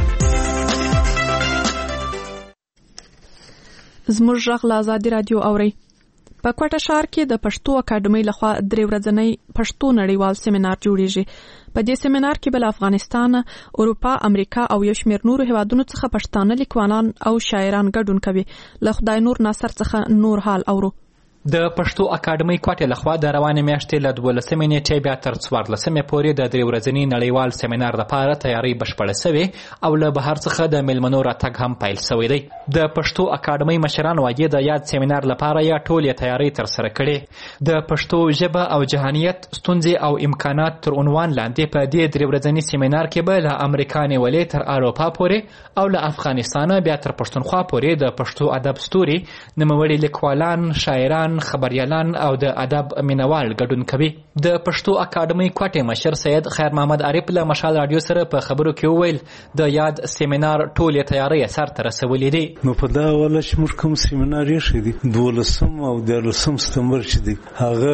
زموږ غږ له ازادي رادیو اوري. په کوټه ښار کې د پښتو اکاډمۍ لخوا 3 ورځنی پښتو نړیوال سیمینار جوړیږي. په دې سیمینار کې بل افغانستان، اروپا، امریکا او یو شمېر نورو هیوادونو څخه پښتانه لیکوالان او شاعران ګډون کوي. له خدای نور ناصر څخه نور حال اورو. د پښتو اکاډمۍ کوټې لخوا د روانې میاشتې له 12 نیټې بیا تر 14 پورې د 3 ورځني نړیوال سیمینار لپاره تیاری بشپړه شوې او له بهر څخه د میلمنو راتګ هم پیل شوی دی. د پښتو اکاډمۍ مشران وايي د یاد سیمینار لپاره یا ټولې تیاری تر سره کړي. د پښتو ژبه او جهانیت ستونزې او امکانات تر عنوان لاندې په دې 3 ورځني سیمینار کې به له امریکا نیولې تر اروپا پورې او له افغانستان بیا تر پښتونخوا پورې د پښتو ادب ستوري، نوموړي لیکوالان، شاعران، خبريالان او د ادب مینوال ګډون کوي. د پښتو اکاډمۍ کوټې مشر سید خیر محمد عارف له مشال رادیو سره په خبرو کې وویل د یاد سیمینار ټولې تیاری سر ته رسولې دي. نو په دا ولا چې موږ کوم سیمینار یې شې دي 12 او 13 سپتمبر چې دي هغه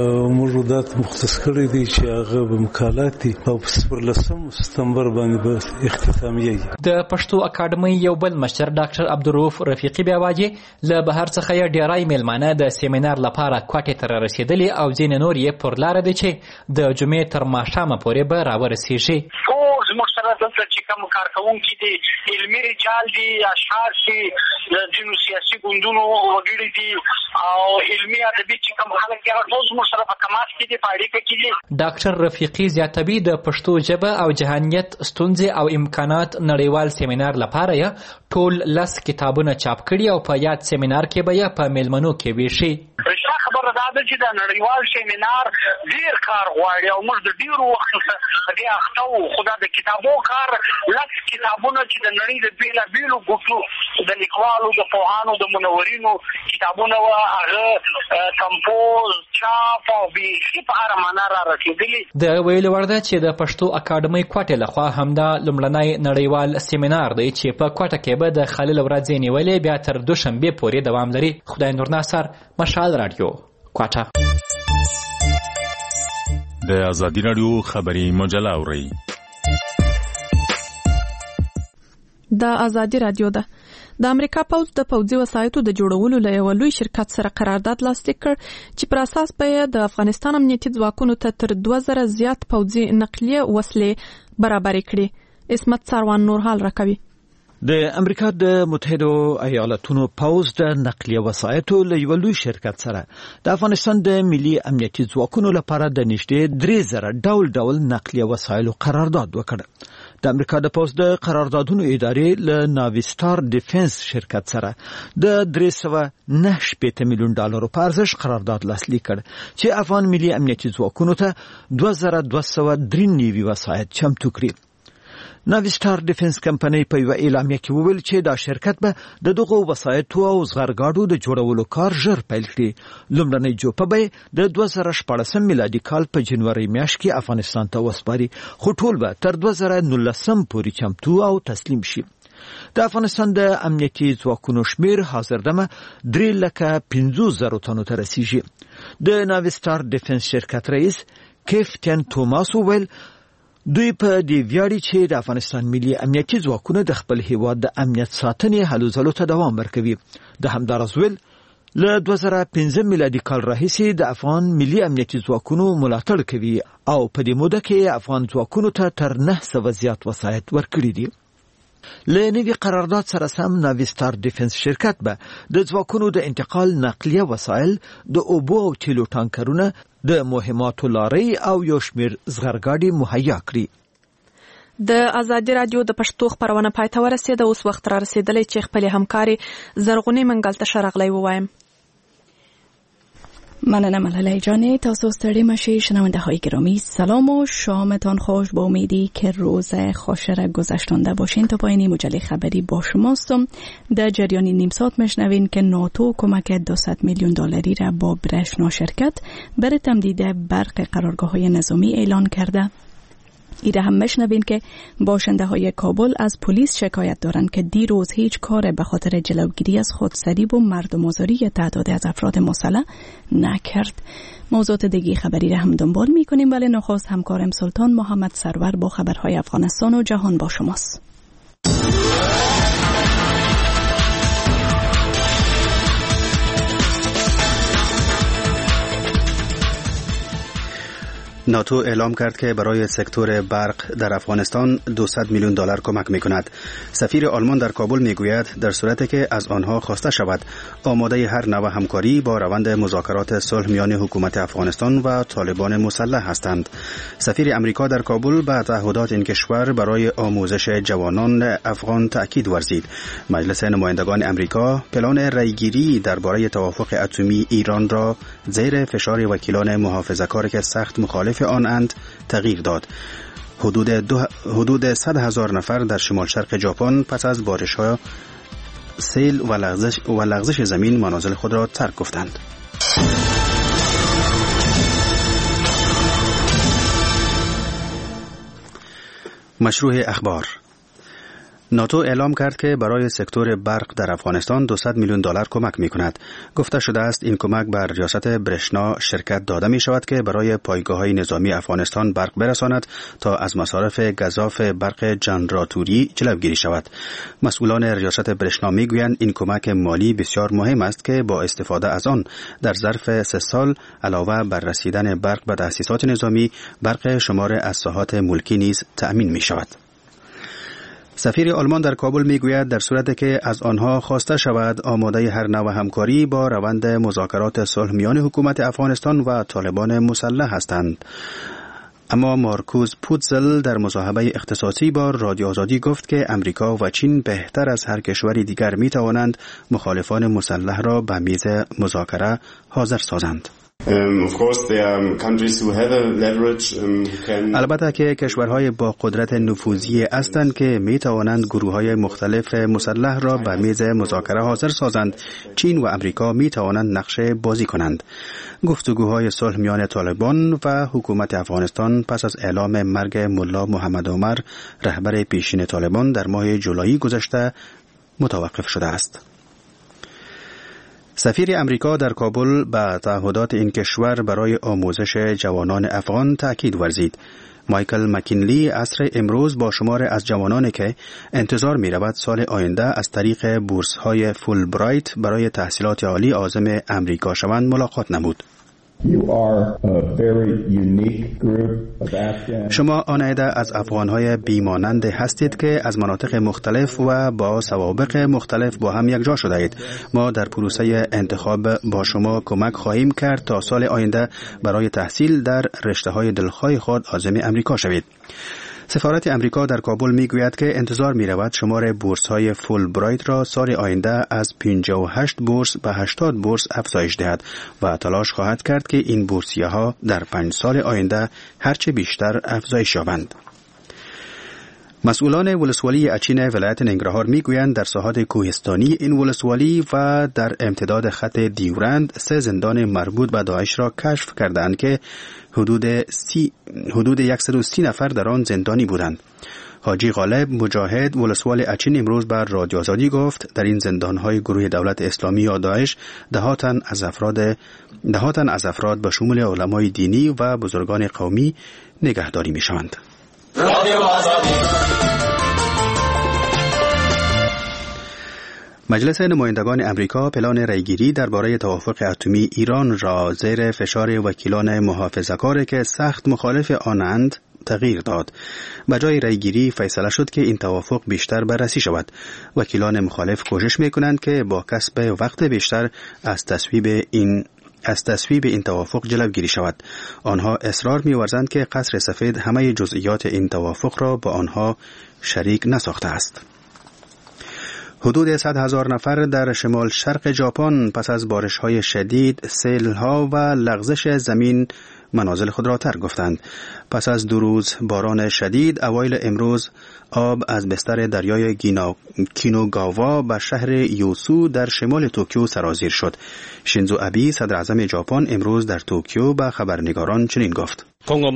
موجودات مختص کړی دي چې هغه به مقالات دي او په 14 سپتمبر باندې به اختتامیه. د پښتو اکاډمۍ یو بل مشر ډاکټر عبدالرؤف رفیقي بیا وايي له بهر څخه یې ډیرای میلمانه د سیمینار لپاره کوټې ته رسیدلي او ځینې نور یې پر لاره دي چې د جمعې تر ماښامه پورې به راورسیږي. ټول زموږ سره دلته چې کوم کارکوونکي دي، علمي رجال دي، اشعار دي، د ځینو سیاسي ګوندونو وګړي دي او علمي ادبي چې کوم خلک دي هغه ټول زموږ سره په تماس کې دي، په اړیکه کې دي. ډاکټر رفیقي زیاتوي د پښتو ژبه او جهانیت ستونزې او امکانات نړیوال سیمینار لپاره یې ټول 10 کتابونه چاپ کړي او په یاد سیمینار کې به یې په میلمنو کې ویشي. رښتیا خبره دا ده چې د نړیوال سیمینار ډیر کار غواړي او موږ د ډیرو وخت څخه دې اخته وو. خو دا د کتابو کار 10 کتابونه چې د نړۍ د بیلابیلو ګوټو د لیکوالو، د پوهانو، د منورینو کتابونه وو، هغه کمپوز، چاپ او بیخي په هره معنا را رسېدلي. د ویلو وړ ده چې د پښتو اکاډمۍ کوټې لخوا همدا لومړنی نړیوال سیمینار دی چې په کوټه کې به د خلیل ورځې نیولې بیا تر دوشنبې پورې دوام لري. خدای نور ناصر، مشال رادیو، کوټه. د ازادي رادیو خبري مجله اورئ. د ازادي رادیو ده. د امریکا پوځ د پوځي وسایطو د جوړولو له یو لوی شرکت سره قرارداد لاسلیک کړ چې پر اساس به د افغانستان امنیتي ځواکونو ته تر 2000 زیات پوځي نقلیه وسلې برابر کړي. اسمت سروان نور حال راکوي. د امریکا د متحده ایالاتونو پوځ د نقلیه وسایطو له یو لوی شرکت سره د افغانستان د ملي امنیتي ځواکونو لپاره د نږدې 3000 ډول نقلیه وسایلو قرارداد وکړ. د امریکا د پوځ د قراردادونو ادارې له ناویستار ډیفنس شرکت سره د 309 میلیون ډالرو په ارزښت قرارداد لاسلیک کړ چې افغان ملي امنیتي ځواکونو ته 2293 وسایط چمتو کړي. ناویستار ډیفنس کمپنۍ په یو اعلامیه کې وویل چې دا شرکت به د دغو وسایطو او زغرګاډو د جوړولو کار ژر پیل کړي. لومړنۍ جوپه به د 2014 میلادي کال په جنوري میاشت کې افغانستان ته وسپاري، خو ټول به تر 2019 پورې چمتو او تسلیم شي. د افغانستان د امنیتي ځواکونو شمیر حاضر دمه 350,000 تنو ته رسیږي. د ناویستار ډیفنس شرکت رئیس کیفتن توماس وویل دوی په دې ویاړي چې د افغانستان ملي امنیتي ځواکونه د خپل هیواد د امنیت ساتنې هلو ځلو ته دوام ورکوي. د همدارس ویل له 2015 میلادي کال راهیسې د افغان ملي امنیتي ځواکونو ملاتړ کوي او په دې موده کې افغان ځواکونو ته تر 900 زیات وسایط ورکړي دي. له نوي قرارداد سره سم ناویستار ډیفنس شرکت به د ځواکونو د انتقال نقلیه وسایل، د اوبو او تیلو ټانکرونه، د مهماتو لارۍ او یو شمېر زغرګاډي مهیا کړي. د ازادي رادیو د پښتو خبرونه پای ته ورسېده. اوس وخت را رسېدلی چې خپل همکاري زرغونې منګل ته شرغلی ووایم. مننه ملالۍ جان. تاسو ستړي مشی شنونده های گرامی، سلام و شامتان خوش. با امیدی که روز خوشر گذشتنده باشین. تا پایین مجله خبری با شماستم. در جریان نیم ساعت مشنوین که ناتو کمک 200 میلیون دلاری را با برشنا شرکت برای تمدید برق قرارگاه های نظامی اعلان کرده. ایره هم مشنوین که باشنده های کابل از پلیس شکایت دارند که دیروز هیچ کار به خاطر جلوگیری از خودسری و مردم آزاری تعداد از افراد مسلح نکرد. موضوعات دیگه خبری را هم دنبال میکنیم، ولی نخست همکارم سلطان محمد سرور با خبرهای افغانستان و جهان با شماست. ناتو اعلام کرد که برای سکتور برق در افغانستان 200 میلیون دلار کمک می‌کند. سفیر آلمان در کابل می‌گوید در صورتی که از آنها خواسته شود آماده هر نوع همکاری با روند مذاکرات صلح میان حکومت افغانستان و طالبان مسلح هستند. سفیر امریکا در کابل به تعهدات این کشور برای آموزش جوانان افغان تأکید ورزید. مجلس نمایندگان امریکا پلان رأیگیری درباره توافق اتمی ایران را زیر فشار وکیلان محافظه‌کار که سخت مخالف آنند تغییر داد. حدود 100,000 نفر در شمال شرق ژاپن پس از بارش‌ها، سیل و لغزش زمین منازل خود را ترک گفتند. مشروع اخبار. ناتو اعلام کرد که برای سکتور برق در افغانستان 200 میلیون دلار کمک می‌کند. گفته شده است این کمک بر ریاست برشنا شرکت داده می‌شود که برای پایگاه‌های نظامی افغانستان برق برساند تا از مصارف گزاف برق جنراتوری جلوگیری شود. مسئولان ریاست برشنا می‌گویند این کمک مالی بسیار مهم است که با استفاده از آن در ظرف 3 سال علاوه بر رسیدن برق به تأسیسات نظامی، برق شمار از ساحات ملکی نیز تأمین می‌شود. سفیر آلمان در کابل میگوید در صورتی که از آنها خواسته شود آماده هر نوع همکاری با روند مذاکرات صلح میان حکومت افغانستان و طالبان مسلح هستند. اما مارکوس پوتزل در مصاحبه اختصاصی با رادیو آزادی گفت که امریکا و چین بهتر از هر کشوری دیگر می توانند مخالفان مسلح را به میز مذاکره حاضر سازند. البته که کشورهای با قدرت نفوذی هستند که می توانند گروه‌های مختلف مسلح را به میز مذاکره حاضر سازند. چین و امریکا می توانند نقشه بازی کنند. گفتگوهای صلح میان طالبان و حکومت افغانستان پس از اعلام مرگ ملا محمد عمر رهبر پیشین طالبان در ماه جولای گذشته متوقف شده است. سفیر امریکا در کابل به تعهدات این کشور برای آموزش جوانان افغان تأکید ورزید. مایکل مکینلی عصر امروز با شمار از جوانانی که انتظار می رود سال آینده از طریق بورس های فول برایت برای تحصیلات عالی عازم امریکا شوند ملاقات نمود. شما آن عده از افغانهای بیمانند هستید که از مناطق مختلف و با سوابق مختلف با هم یک جا شده اید. ما در پروسه انتخاب با شما کمک خواهیم کرد تا سال آینده برای تحصیل در رشته‌های دلخواه خود عازم امریکا شوید. سفارت امریکا در کابل میگوید که انتظار می‌رود شمار بورس‌های فول برایت را سال آینده از 58 بورس به 80 بورس افزایش دهد و تلاش خواهد کرد که این بورسیه‌ها در 5 سال آینده هرچه بیشتر افزایش یابند. مسئولان ولسوالی اچین ولایت ننگرهار میگویند در ساحات کوهستانی این ولسوالی و در امتداد خط دیورند 3 زندان مربوط به داعش را کشف کردند که حدود 130 نفر در آن زندانی بودند. حاجی غالب مجاهد ولسوال اچین امروز بر رادیو آزادی گفت در این زندان‌های گروه دولت اسلامی یا داعش دهاتن از افراد به شمول علمای دینی و بزرگان قومی نگهداری می‌شوند. مجلس نمایندگان امریکا پلان رأیگیری درباره توافق اتمی ایران را زیر فشار وکیلان محافظه‌کار که سخت مخالف آنند تغییر داد. به جای رأیگیری فیصله شد که این توافق بیشتر بررسی شود. وکیلان مخالف کوشش می‌کنند که با کسب وقت بیشتر از تصویب این توافق جلوگیری شود. آنها اصرار می‌ورزند که قصر سفید همه جزئیات این توافق را با آنها شریک نساخته است. حدود 100,000 نفر در شمال شرق ژاپن پس از بارش‌های شدید، سیل‌ها و لغزش زمین منازل خود را ترک گفتند. پس از 2 روز باران شدید، اوایل امروز آب از بستر دریای کینوگاوا به شهر یوسو در شمال توکیو سرازیر شد. شینزو ابی صدر اعظم ژاپن امروز در توکیو به خبرنگاران چنین گفت: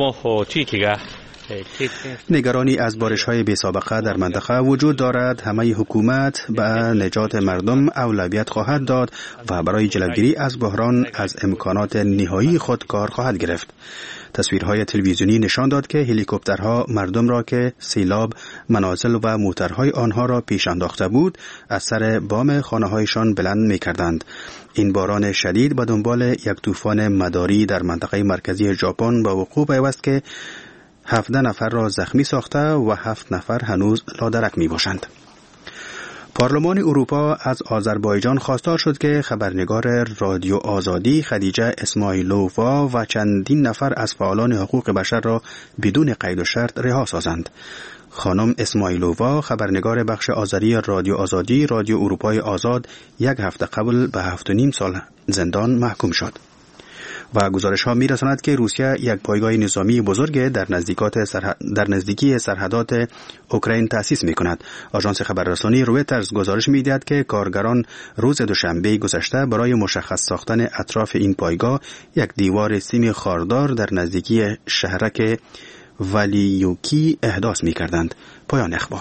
نگرانی از بارش‌های بی‌سابقه در منطقه وجود دارد. همه حکومت به نجات مردم اولویت خواهد داد و برای جلوگیری از بحران از امکانات نهایی خود کار خواهد گرفت. تصویرهای تلویزیونی نشان داد که هلیکوپترها مردم را که سیلاب منازل و موترهای آنها را پیش انداخته بود از سر بام خانه‌هایشان بلند می‌کردند. این باران شدید به دنبال یک طوفان مداری در منطقه مرکزی ژاپن به وقوع پیوست که 17 نفر را زخمی ساخته و 7 نفر هنوز لادرک می باشند. پارلمان اروپا از آذربایجان خواستار شد که خبرنگار رادیو آزادی خدیجه اسماعیلووا و چندین نفر از فعالان حقوق بشر را بدون قید و شرط رها سازند. خانم اسماعیلووا خبرنگار بخش آذری رادیو آزادی رادیو اروپای آزاد 1 هفته قبل به 7.5 سال زندان محکوم شد. و گزارش ها می رساند که روسیه یک پایگاه نظامی بزرگ در نزدیکی سرحدات اوکراین تأسیس می کند. آژانس خبررسانی رویترز گزارش می دهد که کارگران روز دوشنبه گذشته برای مشخص ساختن اطراف این پایگاه یک دیوار سیم خاردار در نزدیکی شهرک ولیوکی احداث می کردند. پایان اخبار.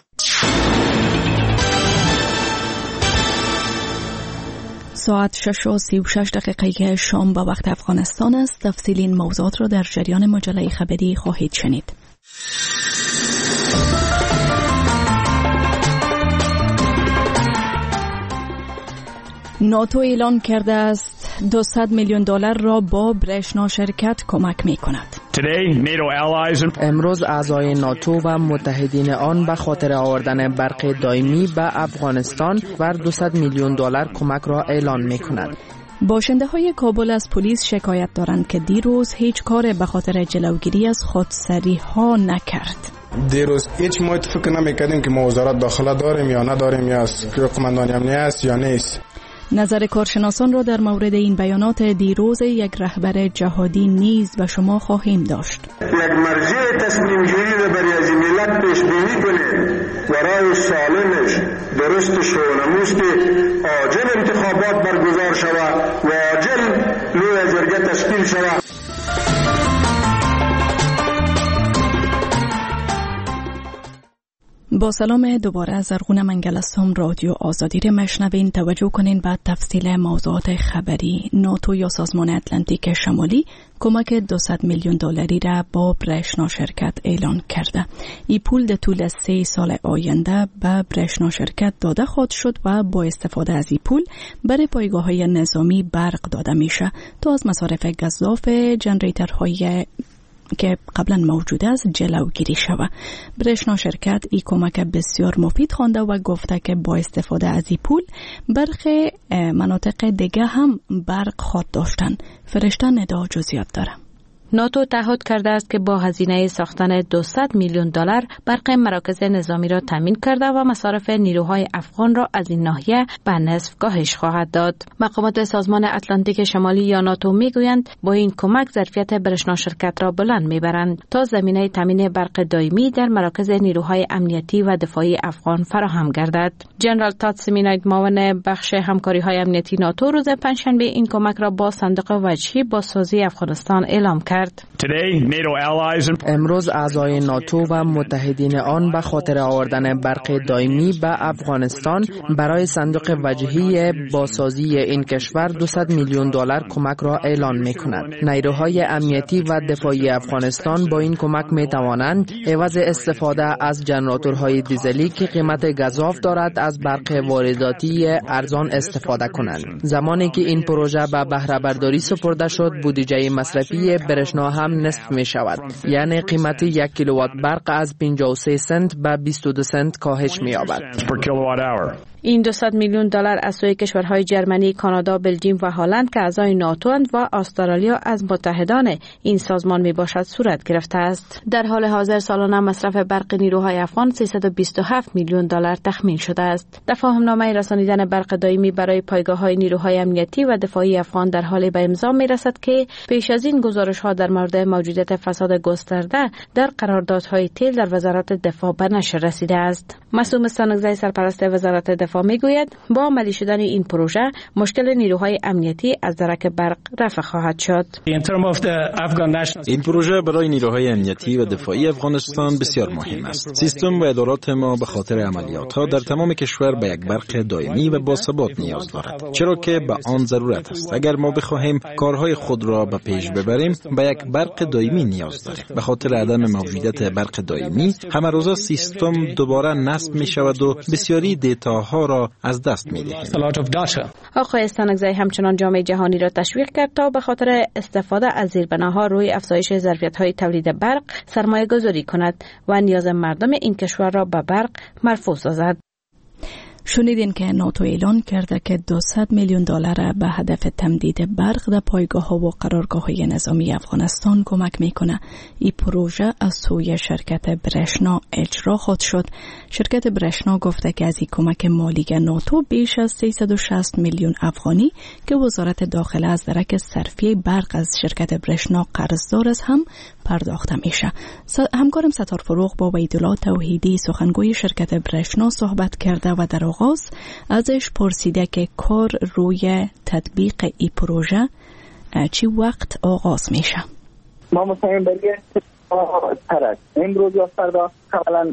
ساعت 6:36 شام به وقت افغانستان است. تفصیل این موضوعات را در جریان مجله خبری خواهید شنید. ناتو اعلان کرده است $200 میلیون را با برشنا شرکت کمک می کند. امروز اعضای ناتو و متحدین آن به خاطر آوردن برق دائمی به افغانستان بر $200 میلیون کمک را اعلان می کند. باشنده های کابل از پلیس شکایت دارند که دیروز هیچ کار به خاطر جلوگیری از خودسری ها نکرد. دیروز هیچ ما فکر نمی‌کردیم که ما وزارت داخله داریم یا نداریم، یا قماندانی امنیت است یا نیست. نظر کارشناسان را در مورد این بیانات دیروز یک رهبر جهادی نیز به شما خواهیم داشت. یک مرجع تصمیم گیری را برای از ملت پیش بینی کنه و رای سالمش درستش رو نموز که عاجل انتخابات برگزار شود و عاجل لوی جرگه تشکیل شود. با سلام دوباره از زرغون منگل هستم. رادیو آزادی را مشنوین. توجه کنین بعد تفصیل موضوعات خبری. ناتو یا سازمان اتلانتیک شمالی کمک $200 میلیون را با برشنا شرکت اعلان کرده. این پول در طول 3 سال آینده به برشنا شرکت داده خواهد شد و با استفاده از این پول برای پایگاه‌های نظامی برق داده میشه تا از مصارف گزاف جنریترهای که قبلا موجود است جلوگیری شود. برشنا شرکت ای کمک بسیار مفید خوانده و گفته که با استفاده از این پول برخی مناطق دیگه هم برق خواهد داشتن. فرشته ندا جزئیات داره. ناتو تعهد کرده است که با هزینه ساختن $200 میلیون برق مراکز نظامی را تامین کرده و مصارف نیروهای افغان را از این ناحیه به نصف کاهش خواهد داد. مقامات سازمان اتلانتیک شمالی یا ناتو میگویند با این کمک ظرفیت برشنا شرکت را بلند میبرند تا زمینه تامین برق دائمی در مراکز نیروهای امنیتی و دفاعی افغان فراهم گردد. جنرال تاد سمیناید معاون بخش همکاری‌های امنیتی ناتو روز پنجشنبه این کمک را با صندوق وجهی بازسازی افغانستان اعلام کرد. کرد. امروز اعضای ناتو و متحدین آن به خاطر آوردن برق دائمی به افغانستان برای صندوق وجهی بازسازی این کشور 200 میلیون دلار کمک را اعلان می کند. نیروهای امنیتی و دفاعی افغانستان با این کمک می توانند عوض استفاده از ژنراتورهای دیزلی که قیمت گزاف دارد از برق وارداتی ارزان استفاده کنند. زمانی که این پروژه به بهره برداری سپرده شد، بودجه مصرفی برشنا هم نصف می شود. یعنی قیمت 1 کیلووات برق از 53 سنت به 22 سنت کاهش می یابد. این 200 میلیون دلار از سوی کشورهای جرمنی، کانادا، بلژیم و هلند که اعضای ناتو اند و استرالیا از متحدان این سازمان می باشد صورت گرفته است. در حال حاضر سالانه مصرف برق نیروهای افغان 327 میلیون دلار تخمین شده است. تفاهمنامه رسانیدن برق دائمی برای پایگاه‌های نیروهای امنیتی و دفاعی افغان در حال به امضا می رسد که پیش از این گزارش‌ها در مورد موجودیت فساد گسترده در قراردادهای تیل در وزارت دفاع به نشر رسیده است. معصوم استانکزی سرپرست وزارت دفاع میگوید با عملی شدن این پروژه مشکل نیروهای امنیتی از درک برق رفع خواهد شد. این پروژه برای نیروهای امنیتی و دفاعی افغانستان بسیار مهم است. سیستم و ادارات ما به خاطر عملیات‌ها در تمام کشور به یک برق دائمی و باثبات نیاز دارد، چرا که به آن ضرورت است. اگر ما بخواهیم کارهای خود را به پیش ببریم به یک برق دائمی نیاز داریم. به خاطر عدم موجودیت برق دائمی همه روزه سیستم دوباره نصب می شود و بسیاری دیتاها را از دست می دهیم. آقای استانکزی همچنان جامعه جهانی را تشویق کرد تا به خاطر استفاده از زیربناها روی افزایش ظرفیت‌های تولید برق سرمایه گذاری کند و نیاز مردم این کشور را به برق مرفوع سازد. شنیدین که ناتو اعلان کرده که 200 میلیون دلار به هدف تمدید برق در پایگاه‌ها و قرارگاه‌های نظامی افغانستان کمک میکنه. این پروژه از سوی شرکت برشنا اجرا خود شد. شرکت برشنا گفته که از این کمک مالی ناتو بیش از 360 میلیون افغانی که وزارت داخله از درک صرفی برق از شرکت برشنا قرضدار است هم پرداخته میشه. همکارم ستار فروغ با وحیدالله توحیدی سخنگوی شرکت برشنا صحبت کرده و در آغاز ازش پرسیده که کار روی تطبیق این پروژه چی وقت آغاز میشه. ما مطمئن برای امروز یا فردا قبلا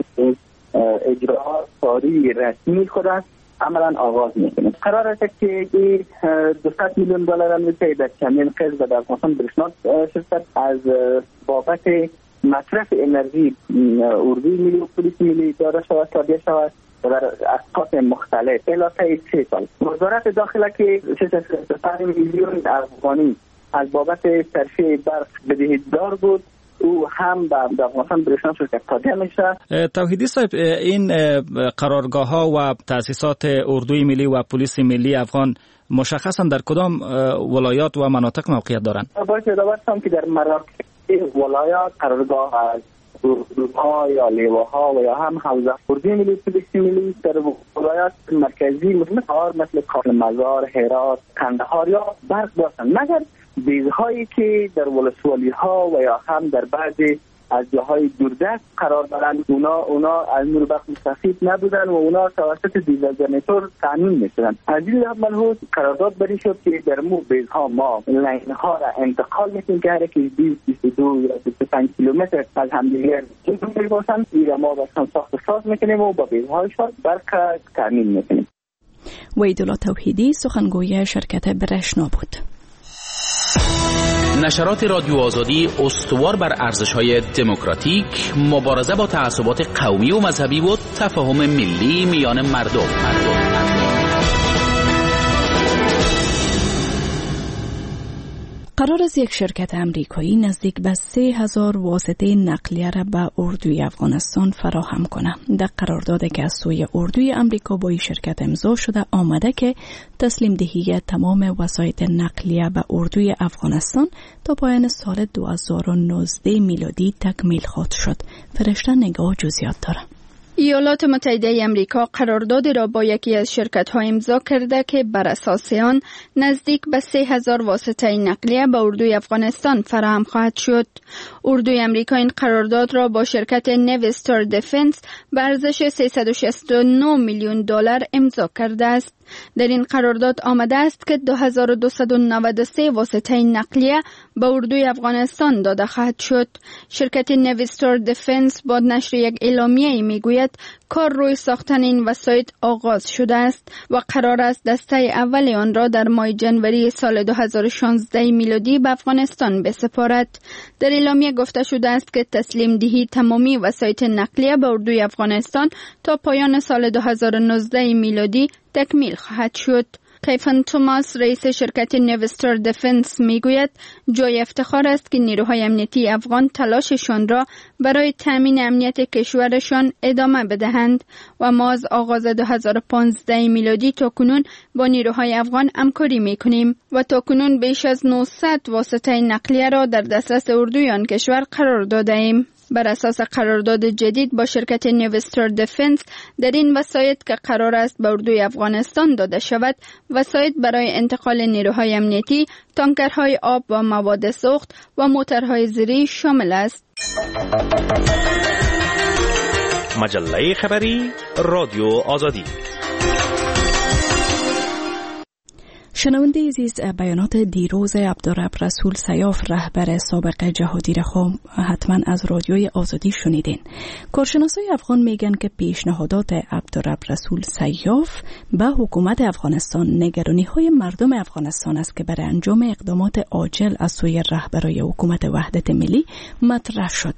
اجراءات کاری رسمی خود است عملا آغاز میکنه. قرار است که 200 میلیون دلار امریکایی در چندین قسط در افغانستان برشنا شرکت از بابت مصرف انرژی اردوی ملی و پلیس ملی داده شود تابع شود در اسقاط مختلف الی 3 سال. وزارت داخله که 300 میلیون افغانی از بابت صرفه برق بدهیدار بود، او هم به افغانستان برشنا شرکت تابع میشه. توحیدی صاحب، این قرارگاه ها و تاسیسات اردوی ملی و پلیس ملی افغان مشخصا در کدام ولایات و مناطق موقعیت دارند؟ باید یادآور شم که در مراکز ولایات قرارگاه از اردوها یا لیواها و یا هم حوزه اردوی ملی پلیس ملی در ولایات مرکزی مثل کارل مزار، هرات، قندهار یا برق داشتند، مگر بیزهایی که در ولسوالی ها و یا هم در بعضی از جاهای دوردست قرار دارند اونا از نور برق مستفید نبودن و اونا توسط دیزل جنراتور تامین میشدن. از این لحاظ ملحوظ قرارداد بری شد که در مو بیزها ما لاین ها را انتقال میکنیم که هر کی 22 یا 25 کیلومتر از همدیگه دور باشن، اینا ما با ساخت ساز میکنیم و با بیزهایشان برق تامین میکنیم. وحیدالله توحیدی سخنگوی شرکت برشنا بود. نشرات رادیو آزادی استوار بر ارزش‌های دموکراتیک، مبارزه با تعصبات قومی و مذهبی و تفاهم ملی میان مردم. قرار است یک شرکت امریکایی نزدیک به 3000 واسطه نقلیه را به اردوی افغانستان فراهم کنه. در قراردادی که از سوی اردوی امریکا با این شرکت امضا شده آمده که تسلیم دهی تمام وسایط نقلیه به اردوی افغانستان تا پایان سال 2019 میلادی تکمیل خواهد شد. فرشته نگاه جزئیات داره. ایالات متحده امریکا قراردادی را با یکی از شرکت‌ها امضا کرده که بر اساس آن نزدیک به 3000 واسطه نقلیه به اردوی افغانستان فراهم خواهد شد. اردوی امریکا این قرارداد را با شرکت نوستار دیفنس به ارزش 369 میلیون دلار امضا کرده است. در این قرارداد آمده است که 2293 واسطه نقلیه به اردوی افغانستان داده خواهد شد. شرکت نویستار دفنس با نشر یک اعلامیه میگوید کار روی ساختن این وسایط آغاز شده است و قرار است دسته اول آن را در ماه جنوری سال 2016 میلادی به افغانستان بسپارد. در اعلامیه گفته شده است که تسلیم دهی تمامی وسایط نقلیه به اردوی افغانستان تا پایان سال 2019 میلادی تکمیل خواهد شد. کیفن توماس رئیس شرکت نویستار دفنس میگوید جای افتخار است که نیروهای امنیتی افغان تلاششان را برای تامین امنیت کشورشان ادامه بدهند و ما از آغاز 2015 میلادی تا کنون با نیروهای افغان همکاری میکنیم و تا کنون بیش از 900 واسطه نقلیه را در دسترس اردوی آن کشور قرار داده ایم. بر اساس قرارداد جدید با شرکت نویستار دفنس در این وسایط که قرار است به اردوی افغانستان داده شود، وسایط برای انتقال نیروهای امنیتی، تانکرهای آب و مواد سوخت و موترهای زیری شامل است. مجله خبری رادیو آزادی. شنونده عزیز، بیانات دیروز عبدالرب رسول سیاف رهبر سابق جهادی را حتما از رادیوی آزادی شنیدین. کارشناسای افغان میگن که پیشنهادات عبدالرب رسول سیاف به حکومت افغانستان نگرانی های مردم افغانستان است که برای انجام اقدامات عاجل از سوی رهبرای حکومت وحدت ملی مطرح شد.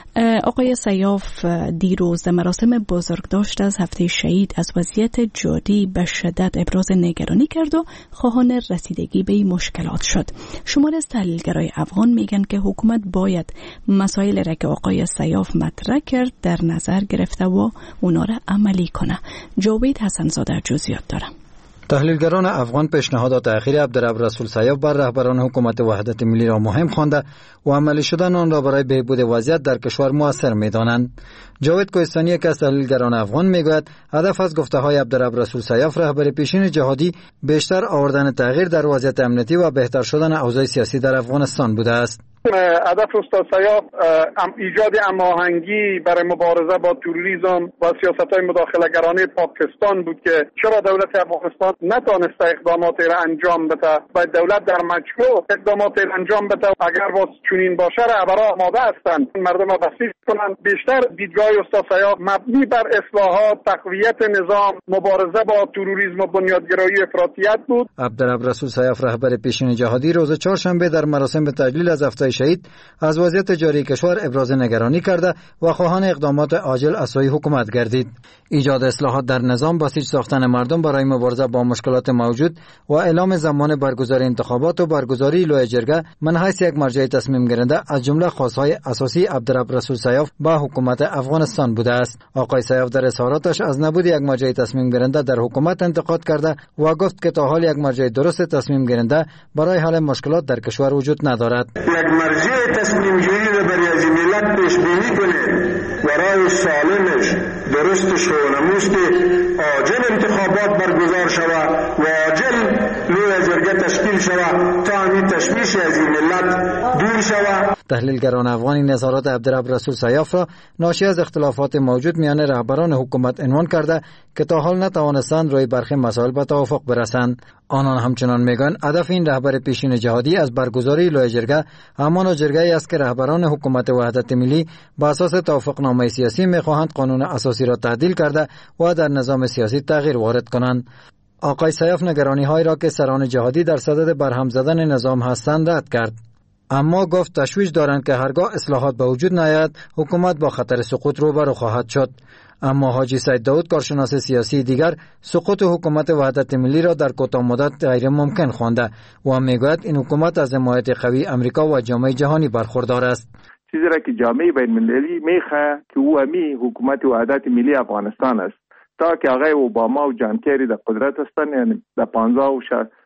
آقای سیاف دیروز در مراسم بزرگداشت از هفته شهید از وضعیت جاری به شدت ابراز نگرانی کرد و خواهان رسیدگی به این مشکلات شد. شمار از تحلیلگرای افغان میگن که حکومت باید مسائل را که آقای سیاف مطرح کرد در نظر گرفته و اونا را عملی کنه. جاوید حسنزاده جزئیات داره. تحلیلگران افغان پیشنهادات اخیر عبدالرب رسول سیاف بر رهبران حکومت وحدت ملی را مهم خوانده و عملی شدن آن را برای بهبود وضعیت در کشور مؤثر می‌دانند. جاوید کوهستانی که از تحلیلگران افغان میگوید هدف از گفته‌های عبدالرب رسول سیاف رهبر پیشین جهادی بیشتر آوردن تغییر در وضعیت امنیتی و بهتر شدن اوضاع سیاسی در افغانستان بوده است. هدف استاد سیاف ایجاد هماهنگی برای مبارزه با تروریسم و سیاست‌های مداخله‌گرانه پاکستان بود که چرا دولت افغانستان نتوانسته اقداماتی را انجام بده و دولت در مجموع اقداماتی را انجام بده. اگر واس چنین باشه رهبران آماده هستند مردم را بسیج کنند. بیشتر دیدگاه استاد سیاف مبنی بر اصلاحات، تقویت نظام، مبارزه با تروریسم و بنیادگرایی افراطیت بود. عبدالرب رسول سیاف رهبر پیشین جهادی روز چهارشنبه در مراسم تجلیل از هفته شهید از وضعیت جاری کشور ابراز نگرانی کرده و خواهان اقدامات عاجل از سوی حکومت گردید. ایجاد اصلاحات در نظام، بسیج ساختن مردم برای مبارزه با مشکلات موجود و اعلام زمان برگزاری انتخابات و برگزاری لوی جرگه من حیث یک مرجع تصمیم گیرنده از جمله خواستهای اساسی عبدالرب رسول سیاف با حکومت افغانستان بوده است. آقای سیاف در اظهاراتش از نبود یک مرجع تصمیم گیرنده در حکومت انتقاد کرده و گفت که تا حال یک مرجع درست تصمیم گیرنده برای حل مشکلات در کشور وجود ندارد. مرجع تصمیم گیری را برای از ملت پیش بینی کنه و رای سالمش درستش رو نموز که عاجل انتخابات برگزار شود و عاجل لوی جرگه تشکیل شود تا همین تشویش از این ملت دور شود. تحلیلگران افغانی نظارات عبدالرب رسول سیاف را ناشی از اختلافات موجود میان رهبران حکومت عنوان کرده که تا حال نتوانستند روی برخی مسائل به توافق برسند. آنان همچنان میگن هدف این رهبر پیشین جهادی از برگزاری لوی جرگه همان جرگه‌ای است که رهبران حکومت وحدت ملی با اساس توافقنامه سیاسی میخواهند قانون اساسی را تعدیل کرده و در نظام سیاسی تغییر وارد کنند. آقای سیاف نگرانی‌هایی را که سران جهادی در صدد برهم زدن نظام هستند رد کرد، اما گفت تشویش دارند که هرگاه اصلاحات به وجود نیاید حکومت با خطر سقوط روبرو خواهد شد. اما حاجی سید داود کارشناس سیاسی دیگر سقوط حکومت وحدت ملی را در کوتاه مدت غیر ممکن خوانده و میگوید این حکومت از حمایت قوی امریکا و جامعه جهانی برخوردار است. چیزی را که جامعه بین المللی میخواه که او همی حکومت وحدت ملی افغانستان است تا که آقای اوباما و جان کری در قدرت هستند، یعنی در 15 و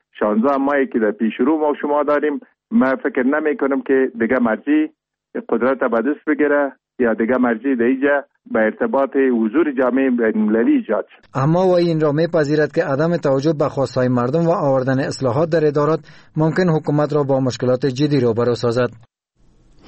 16 ماهی که در پیش رو ما شما داریم، من فکر نمی کنم که دیگه مرجع قدرت به دست بگیره یا دیگه مرجع دیگه به ارتباط حضور جامعه بین المللی ایجاد شد. اما و این را میپذیرد که عدم توجه به خواستهای مردم و آوردن اصلاحات در ادارات ممکن حکومت را با مشکلات جدی روبرو سازد.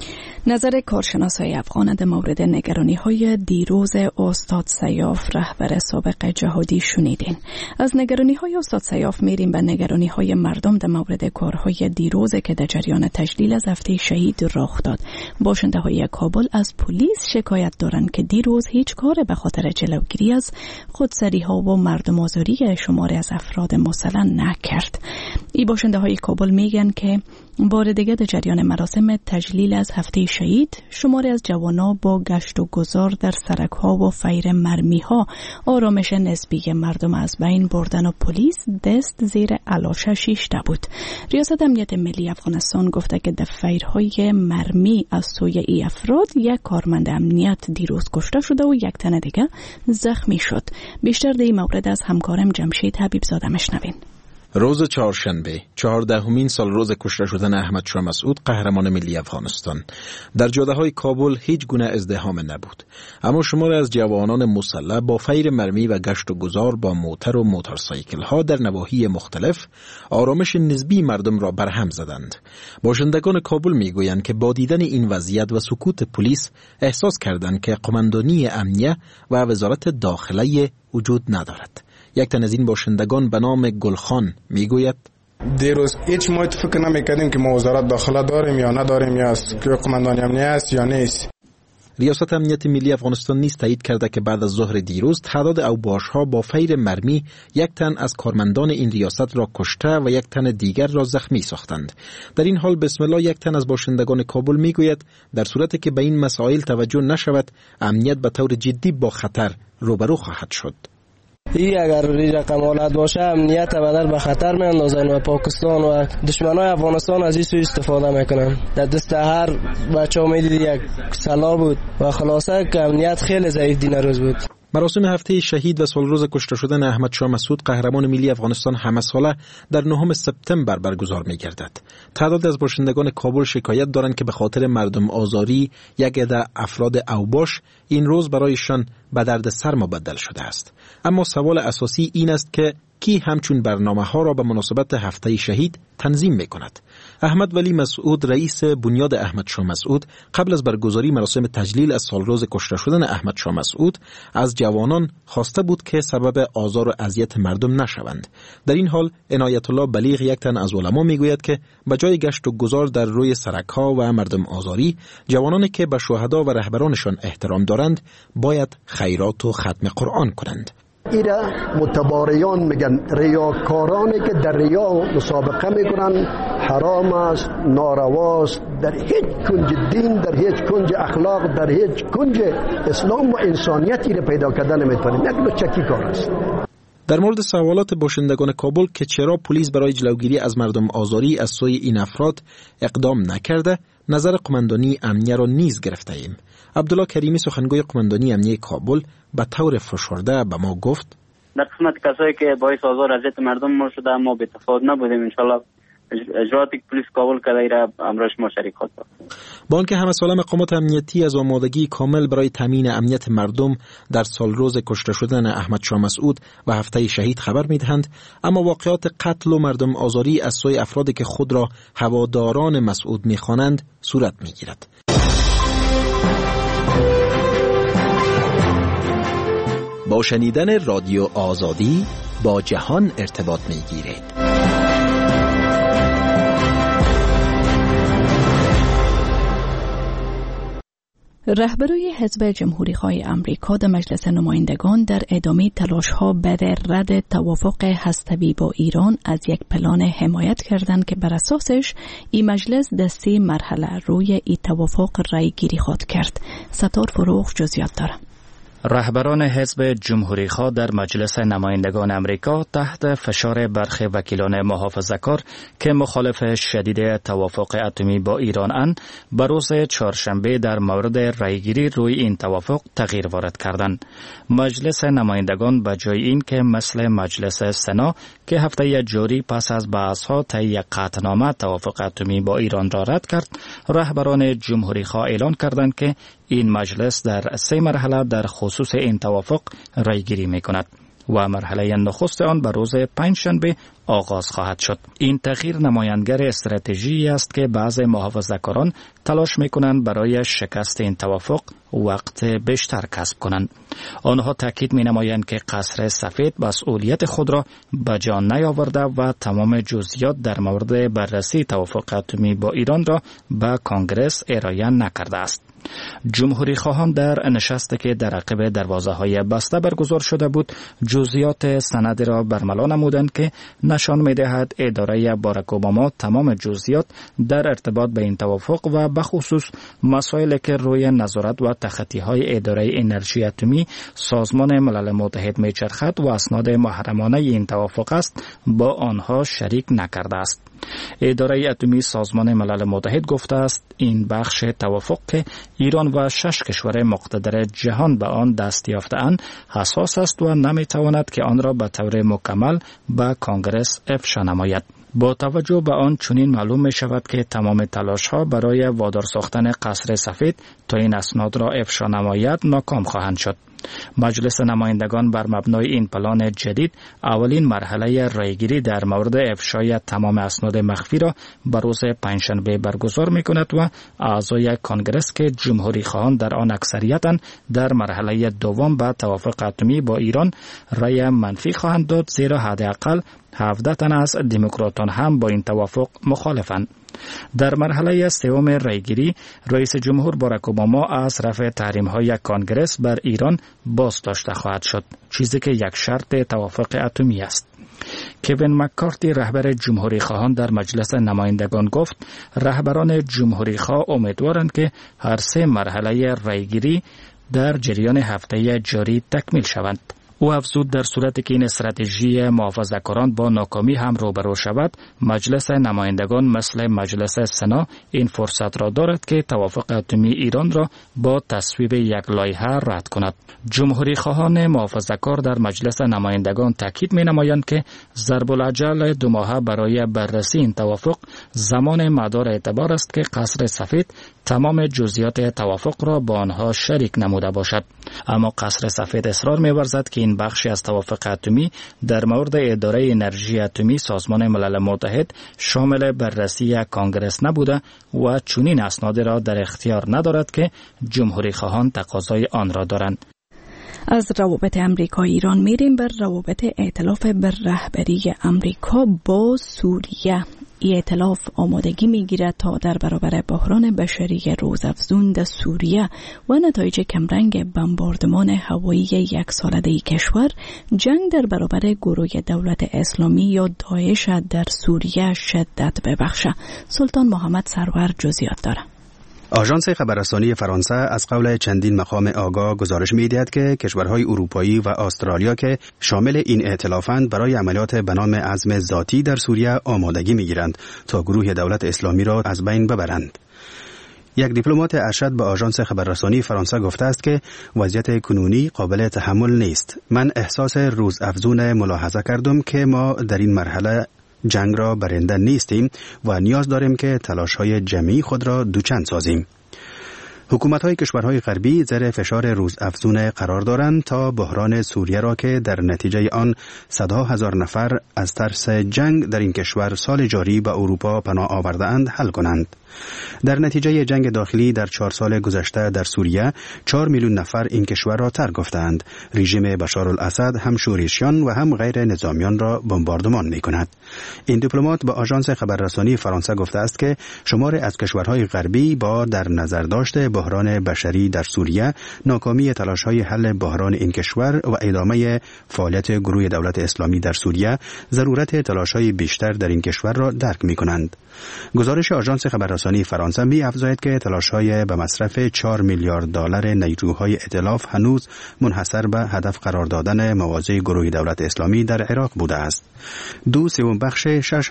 نظر کارشناسای افغان در مورد نگرانی‌های دیروز استاد سیاف رهبر سابق جهادی شنیدین. از نگرانی‌های استاد سیاف میریم به نگرانی‌های مردم در مورد کارهای دیروز که در جریان تجلیل از هفته شهید رخ داد. باشنده‌های کابل از پلیس شکایت دارند که دیروز هیچ کار به خاطر جلوگیری از خودسری‌ها و مردم آزاری شماری از افراد مسلح نکرد. این باشنده‌های کابل میگن که بار دیگه در جریان مراسم تجلیل از هفته شهید شماری از جوانا با گشت و گذار در سرک‌ها و فیر مرمی‌ها آرامش نسبی مردم از بین بردن و پلیس دست زیر علاشه شیشته بود. ریاست امنیت ملی افغانستان گفته که در فیرهای مرمی از سوی ای افراد یک کارمند امنیت دیروز کشته شده و یک تن دیگه زخمی شد. بیشتر در این مورد از همکارم جمشید حبیبزاده مشنوین. روز چهارشنبه 14مین سال روز کشته شدن احمد شاه مسعود قهرمان ملی افغانستان در جاده‌های کابل هیچ گونه ازدحام نبود، اما شماری از جوانان مسلح با فیر مرمی و گشت و گذار با موتر و موتورسایکل ها در نواحی مختلف آرامش نسبی مردم را برهم زدند. باشندگان کابل میگویند که با دیدن این وضعیت و سکوت پلیس احساس کردند که قماندانی امنیه و وزارت داخله وجود ندارد. یک تن از این باشندگان به نام گلخان میگوید دیروز هیچ ما فکر نمیکردیم که ما وزارت داخله داریم یا نداریم، یا که قماندانی امنیه است یا نیست. ریاست امنیت ملی افغانستان نیز تایید کرده که بعد از ظهر دیروز تعداد اوباش‌ها با فیر مرمی یک تن از کارمندان این ریاست را کشته و یک تن دیگر را زخمی ساختند. در این حال بسم الله یک تن از باشندگان کابل میگوید در صورتی که به این مسائل توجه نشود امنیت به طور جدی با خطر روبرو خواهد شد. ای اگر رقم حالت باشه امنیت بدل به خطر میاندازن و پاکستان و دشمنای افغانستان از این سوی استفاده میکنن. در دست هر بچه‌ها میدید یک سلاح بود و خلاصه که امنیت خیلی ضعیف دین روز بود. مراسم هفته شهید و سالروز کشته شدن احمد شاه مسعود قهرمان ملی افغانستان همه ساله در 9 سپتامبر برگزار می‌گردد. تعداد از باشندگان کابل شکایت دارند که به خاطر مردم آزاری یک عده افراد اوباش این روز برایشان به درد سر مبدل شده است. اما سوال اساسی این است که کی همچون برنامه‌ها را به مناسبت هفته شهید تنظیم می‌کند؟ احمد ولی مسعود رئیس بنیاد احمد شاه مسعود قبل از برگزاری مراسم تجلیل از سالروز کشته شدن احمد شاه مسعود از جوانان خواسته بود که سبب آزار و اذیت مردم نشوند. در این حال عنایت الله بلیغ یک تن از علما میگوید که به جای گشت و گذار در روی سرک‌ها و مردم آزاری، جوانانی که به شهدا و رهبرانشان احترام دارند باید خیرات و ختم قرآن کنند. ایره متباریان میگن، ریاکارانی که در ریا مسابقه میکنن حرام است، نارواست، در هیچ کنج دین، در هیچ کنج اخلاق، در هیچ کنج اسلام و انسانیت ایره پیدا کردن نمیتونیم. یک لچکی کار است. در مورد سوالات باشندگان کابل که چرا پلیس برای جلوگیری از مردم آزاری از سوی این افراد اقدام نکرده، نظر قماندانی امنیه را نیز گرفته ایم. عبدالله کریمی سخنگوی قماندانی امنیه کابل به طور فشرده به ما گفت در قسمت کسایی که باعث آزار اذیت مردم ما شده ما به تفاوت نبودیم. انشالله اجراءاتی که پلیس کابل کرده ایره امروز ما شریک خود بود. با آنکه همه ساله مقامات امنیتی از آمادگی کامل برای تامین امنیت مردم در سالروز کشته شدن احمد شاه مسعود و هفته شهید خبر میدهند، اما واقعات قتل و مردم آزاری از سوی افرادی که خود را هواداران مسعود میخوانند صورت میگیرد. با شنیدن رادیو آزادی با جهان ارتباط میگیرید. رهبرای حزب جمهوری‌خواه امریکا در مجلس نمایندگان در ادامه تلاش‌ها برای رد توافق هسته‌ای با ایران از یک پلان حمایت کردند که بر اساسش این مجلس در 3 مرحله روی این توافق رای گیری خواهد کرد. ستار فروغ جزئیات دارد. رهبران حزب جمهوری‌خواه در مجلس نمایندگان امریکا تحت فشار برخی وکیلان محافظه‌کار که مخالف شدید توافق اتمی با ایران اند، به روز چهارشنبه در مورد رایگیری روی این توافق تغییر وارد کردند. مجلس نمایندگان به جای این که مثل مجلس سنا که هفته جاری پس از بحث‌ها طی قطعنامه توافق اتمی با ایران را رد کرد، رهبران جمهوری‌خواه اعلان کردند که این مجلس در 3 مرحله در خصوص این توافق رایگیری می‌کند. و مرحله نخست آن به روز پنجشنبه آغاز خواهد شد. این تغییر نمایانگر استراتژی است که بعضی محافظه‌کاران تلاش می‌کنند برای شکست این توافق وقت بیشتر کسب کنند. آنها تاکید می‌نمایند که قصر سفید مسئولیت خود را به جا نیاورده و تمام جزئیات در مورد بررسی توافق اتمی با ایران را به کنگره ارائه نکرده است. جمهوری خواهان در نشستی که در عقب دروازه‌های بسته برگزار شده بود جزئیات سند را برملا نمودند که نشان می‌دهد اداره باراک اوباما تمام جزئیات در ارتباط به این توافق و به خصوص مسائلی که روی نظارت و تخطی‌های اداره انرژی اتمی سازمان ملل متحد می‌چرخد و اسناد محرمانه این توافق است با آنها شریک نکرده است. اداره اتمی سازمان ملل متحد گفته است این بخش توافق که ایران و 6 کشور مقتدر جهان به آن دست یافته‌اند حساس است و نمی‌تواند که آن را به طور مکمل به کنگره افشا نماید. با توجه به آن چنین معلوم می شود که تمام تلاش ها برای وادار ساختن قصر سفید تا این اسناد را افشا نماید ناکام خواهند شد. مجلس نمایندگان بر مبنای این پلان جدید اولین مرحله رایگیری در مورد افشای تمام اسناد مخفی را به روز پنجشنبه برگزار می کند و اعضای کنگره که جمهوری خواهان در آن اکثریتاً در مرحله دوم به توافق اتمی با ایران رای منفی خواهند داد، زیرا حداقل 17 تن از دموکراتان هم با این توافق مخالفند. در مرحله سوم رایگیری رئیس جمهور باراک اوباما از رفع تحریم‌های کنگره بر ایران باز داشته خواهد شد، چیزی که یک شرط توافق اتمی است. کوین مکارتی رهبر جمهوری خواهان در مجلس نمایندگان گفت رهبران جمهوری خواه امیدوارند که هر سه مرحله رایگیری در جریان هفته جاری تکمیل شوند. او افزود در صورتی که این استراتژی محافظه‌کاران با ناکامی هم روبرو شود، مجلس نمایندگان مثل مجلس سنا این فرصت را دارد که توافق اتمی ایران را با تصویب یک لایحه رد کند. جمهوری خواهان محافظه‌کار در مجلس نمایندگان تاکید می‌نمایند که ضرب الاجل 2 ماهه برای بررسی این توافق زمان مدار اعتبار است که قصر سفید تمام جزئیات توافق را با آنها شریک نموده باشد. اما قصر سفید اصرار می‌ورزد که این بخشی از توافق اتمی در مورد اداره انرژی اتمی سازمان ملل متحد شامل بررسی کنگره نبوده و چنین اسناد را در اختیار ندارد که جمهوری خواهان تقاضای آن را دارند. از روابط امریکا ایران میریم بر روابط ائتلاف بر رهبری امریکا با سوریه. این ائتلاف آمادگی میگیرد تا در برابر بحران بشری روزافزون در سوریه و نتایج کمرنگ بمباردمان هوایی 1 ساله کشور جنگ در برابر گروه دولت اسلامی یا داعش در سوریه شدت ببخشه. سلطان محمد سرور جزئیات دارد. آژانس خبررسانی فرانسه از قول چندین مقام آگاه گزارش می‌دهد که کشورهای اروپایی و استرالیا که شامل این ائتلافند برای عملیات به نام عزم ذاتی در سوریه آمادگی می‌گیرند تا گروه دولت اسلامی را از بین ببرند. یک دیپلمات ارشد به آژانس خبررسانی فرانسه گفته است که وضعیت کنونی قابل تحمل نیست. من احساس روزافزون ملاحظه کردم که ما در این مرحله جنگ را برنده نیستیم و نیاز داریم که تلاش‌های جمعی خود را دوچند سازیم. حکومت‌های کشورهای غربی زیر فشار روزافزون قرار دارند تا بحران سوریه را که در نتیجه آن صدها هزار نفر از ترس جنگ در این کشور سال جاری به اروپا پناه آورده‌اند حل کنند. در نتیجه جنگ داخلی در 4 سال گذشته در سوریه 4 میلیون نفر این کشور را ترک گفتند. رژیم بشار الاسد هم شورشیان و هم غیر نظامیان را بمباردمان می‌کند. این دیپلمات به آژانس خبررسانی فرانسه گفته است که شمار از کشورهای غربی با در نظر داشته بحران بشری در سوریه، ناکامی تلاش‌های حل بحران این کشور و ادامه فعالیت گروه دولت اسلامی در سوریه، ضرورت تلاش‌های بیشتر در این کشور را درک می‌کنند. گزارش آژانس خبررسانی فرانسه می‌افزاید که تلاش‌های به مصرف 4 میلیارد دلار نیروهای ائتلاف هنوز منحصر به هدف قرار دادن مواضع گروه دولت اسلامی در عراق بوده است. 2/3 بخش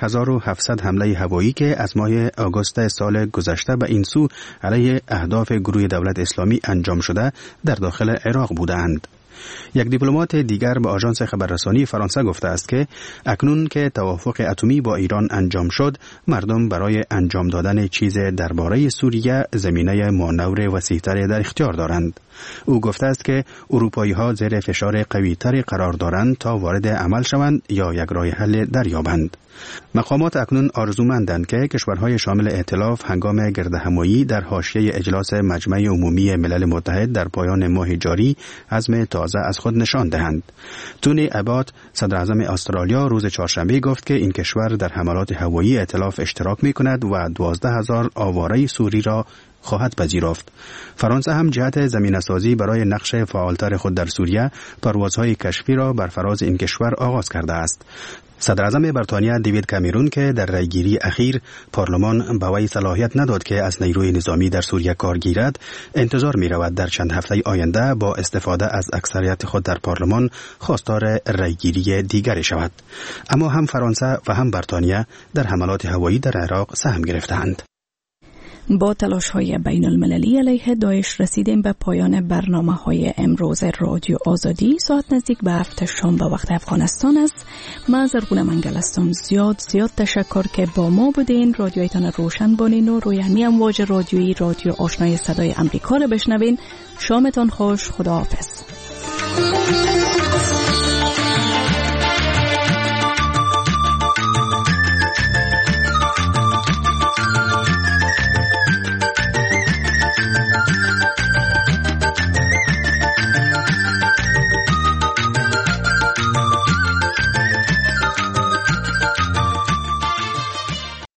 6700 حمله هوایی که از ماه آگوست سال گذشته به این سو علیه اهداف گروه دولت اسلامی انجام شده در داخل عراق بودند. یک دیپلمات دیگر به آژانس خبررسانی فرانسه گفته است که اکنون که توافق اتمی با ایران انجام شد، مردم برای انجام دادن چیز درباره سوریه زمینه مانور وسیع‌تر در اختیار دارند. او گفته است که اروپایی‌ها زیر فشار قوی‌تری قرار دارند تا وارد عمل شوند یا یک راه حل دریابند. مقامات اکنون آرزومندند که کشورهای شامل ائتلاف هنگام گردهمایی در حاشیه اجلاس مجمع عمومی ملل متحد در پایان ماه جاری عزم تازه از خود نشان دهند. تونی ابات، صدر اعظم استرالیا، روز چهارشنبه گفت که این کشور در حملات هوایی ائتلاف اشتراک می‌کند و 12,000 آواره سوری را خواهد پذیرفت. فرانسه هم جهت زمینه‌سازی برای نقش فعالتر خود در سوریه پروازهای کشفی را بر فراز این کشور آغاز کرده است. صدر اعظم بریتانیا دیوید کامرون که در رأیگیری اخیر پارلمان به وی صلاحیت نداد که از نیروی نظامی در سوریه کار گیرد، انتظار می رود در چند هفته آینده با استفاده از اکثریت خود در پارلمان خواستار رأیگیری دیگری شود. اما هم فرانسه و هم بریتانیا در حملات هوایی در عراق سهم گرفتند. با تلاش‌های بین المللی علیه داعش رسیدیم به پایان برنامه‌های امروز رادیو آزادی. ساعت نزدیک به 7 شام به وقت افغانستان است. من زرگونه منگل هستم. زیاد تشکر که با ما بودین. رادیویتان روشن بانین و روی همین امواج رادیویی رادیو آشنای صدای امریکا رو بشنوین. شامتان خوش. خداحافظ.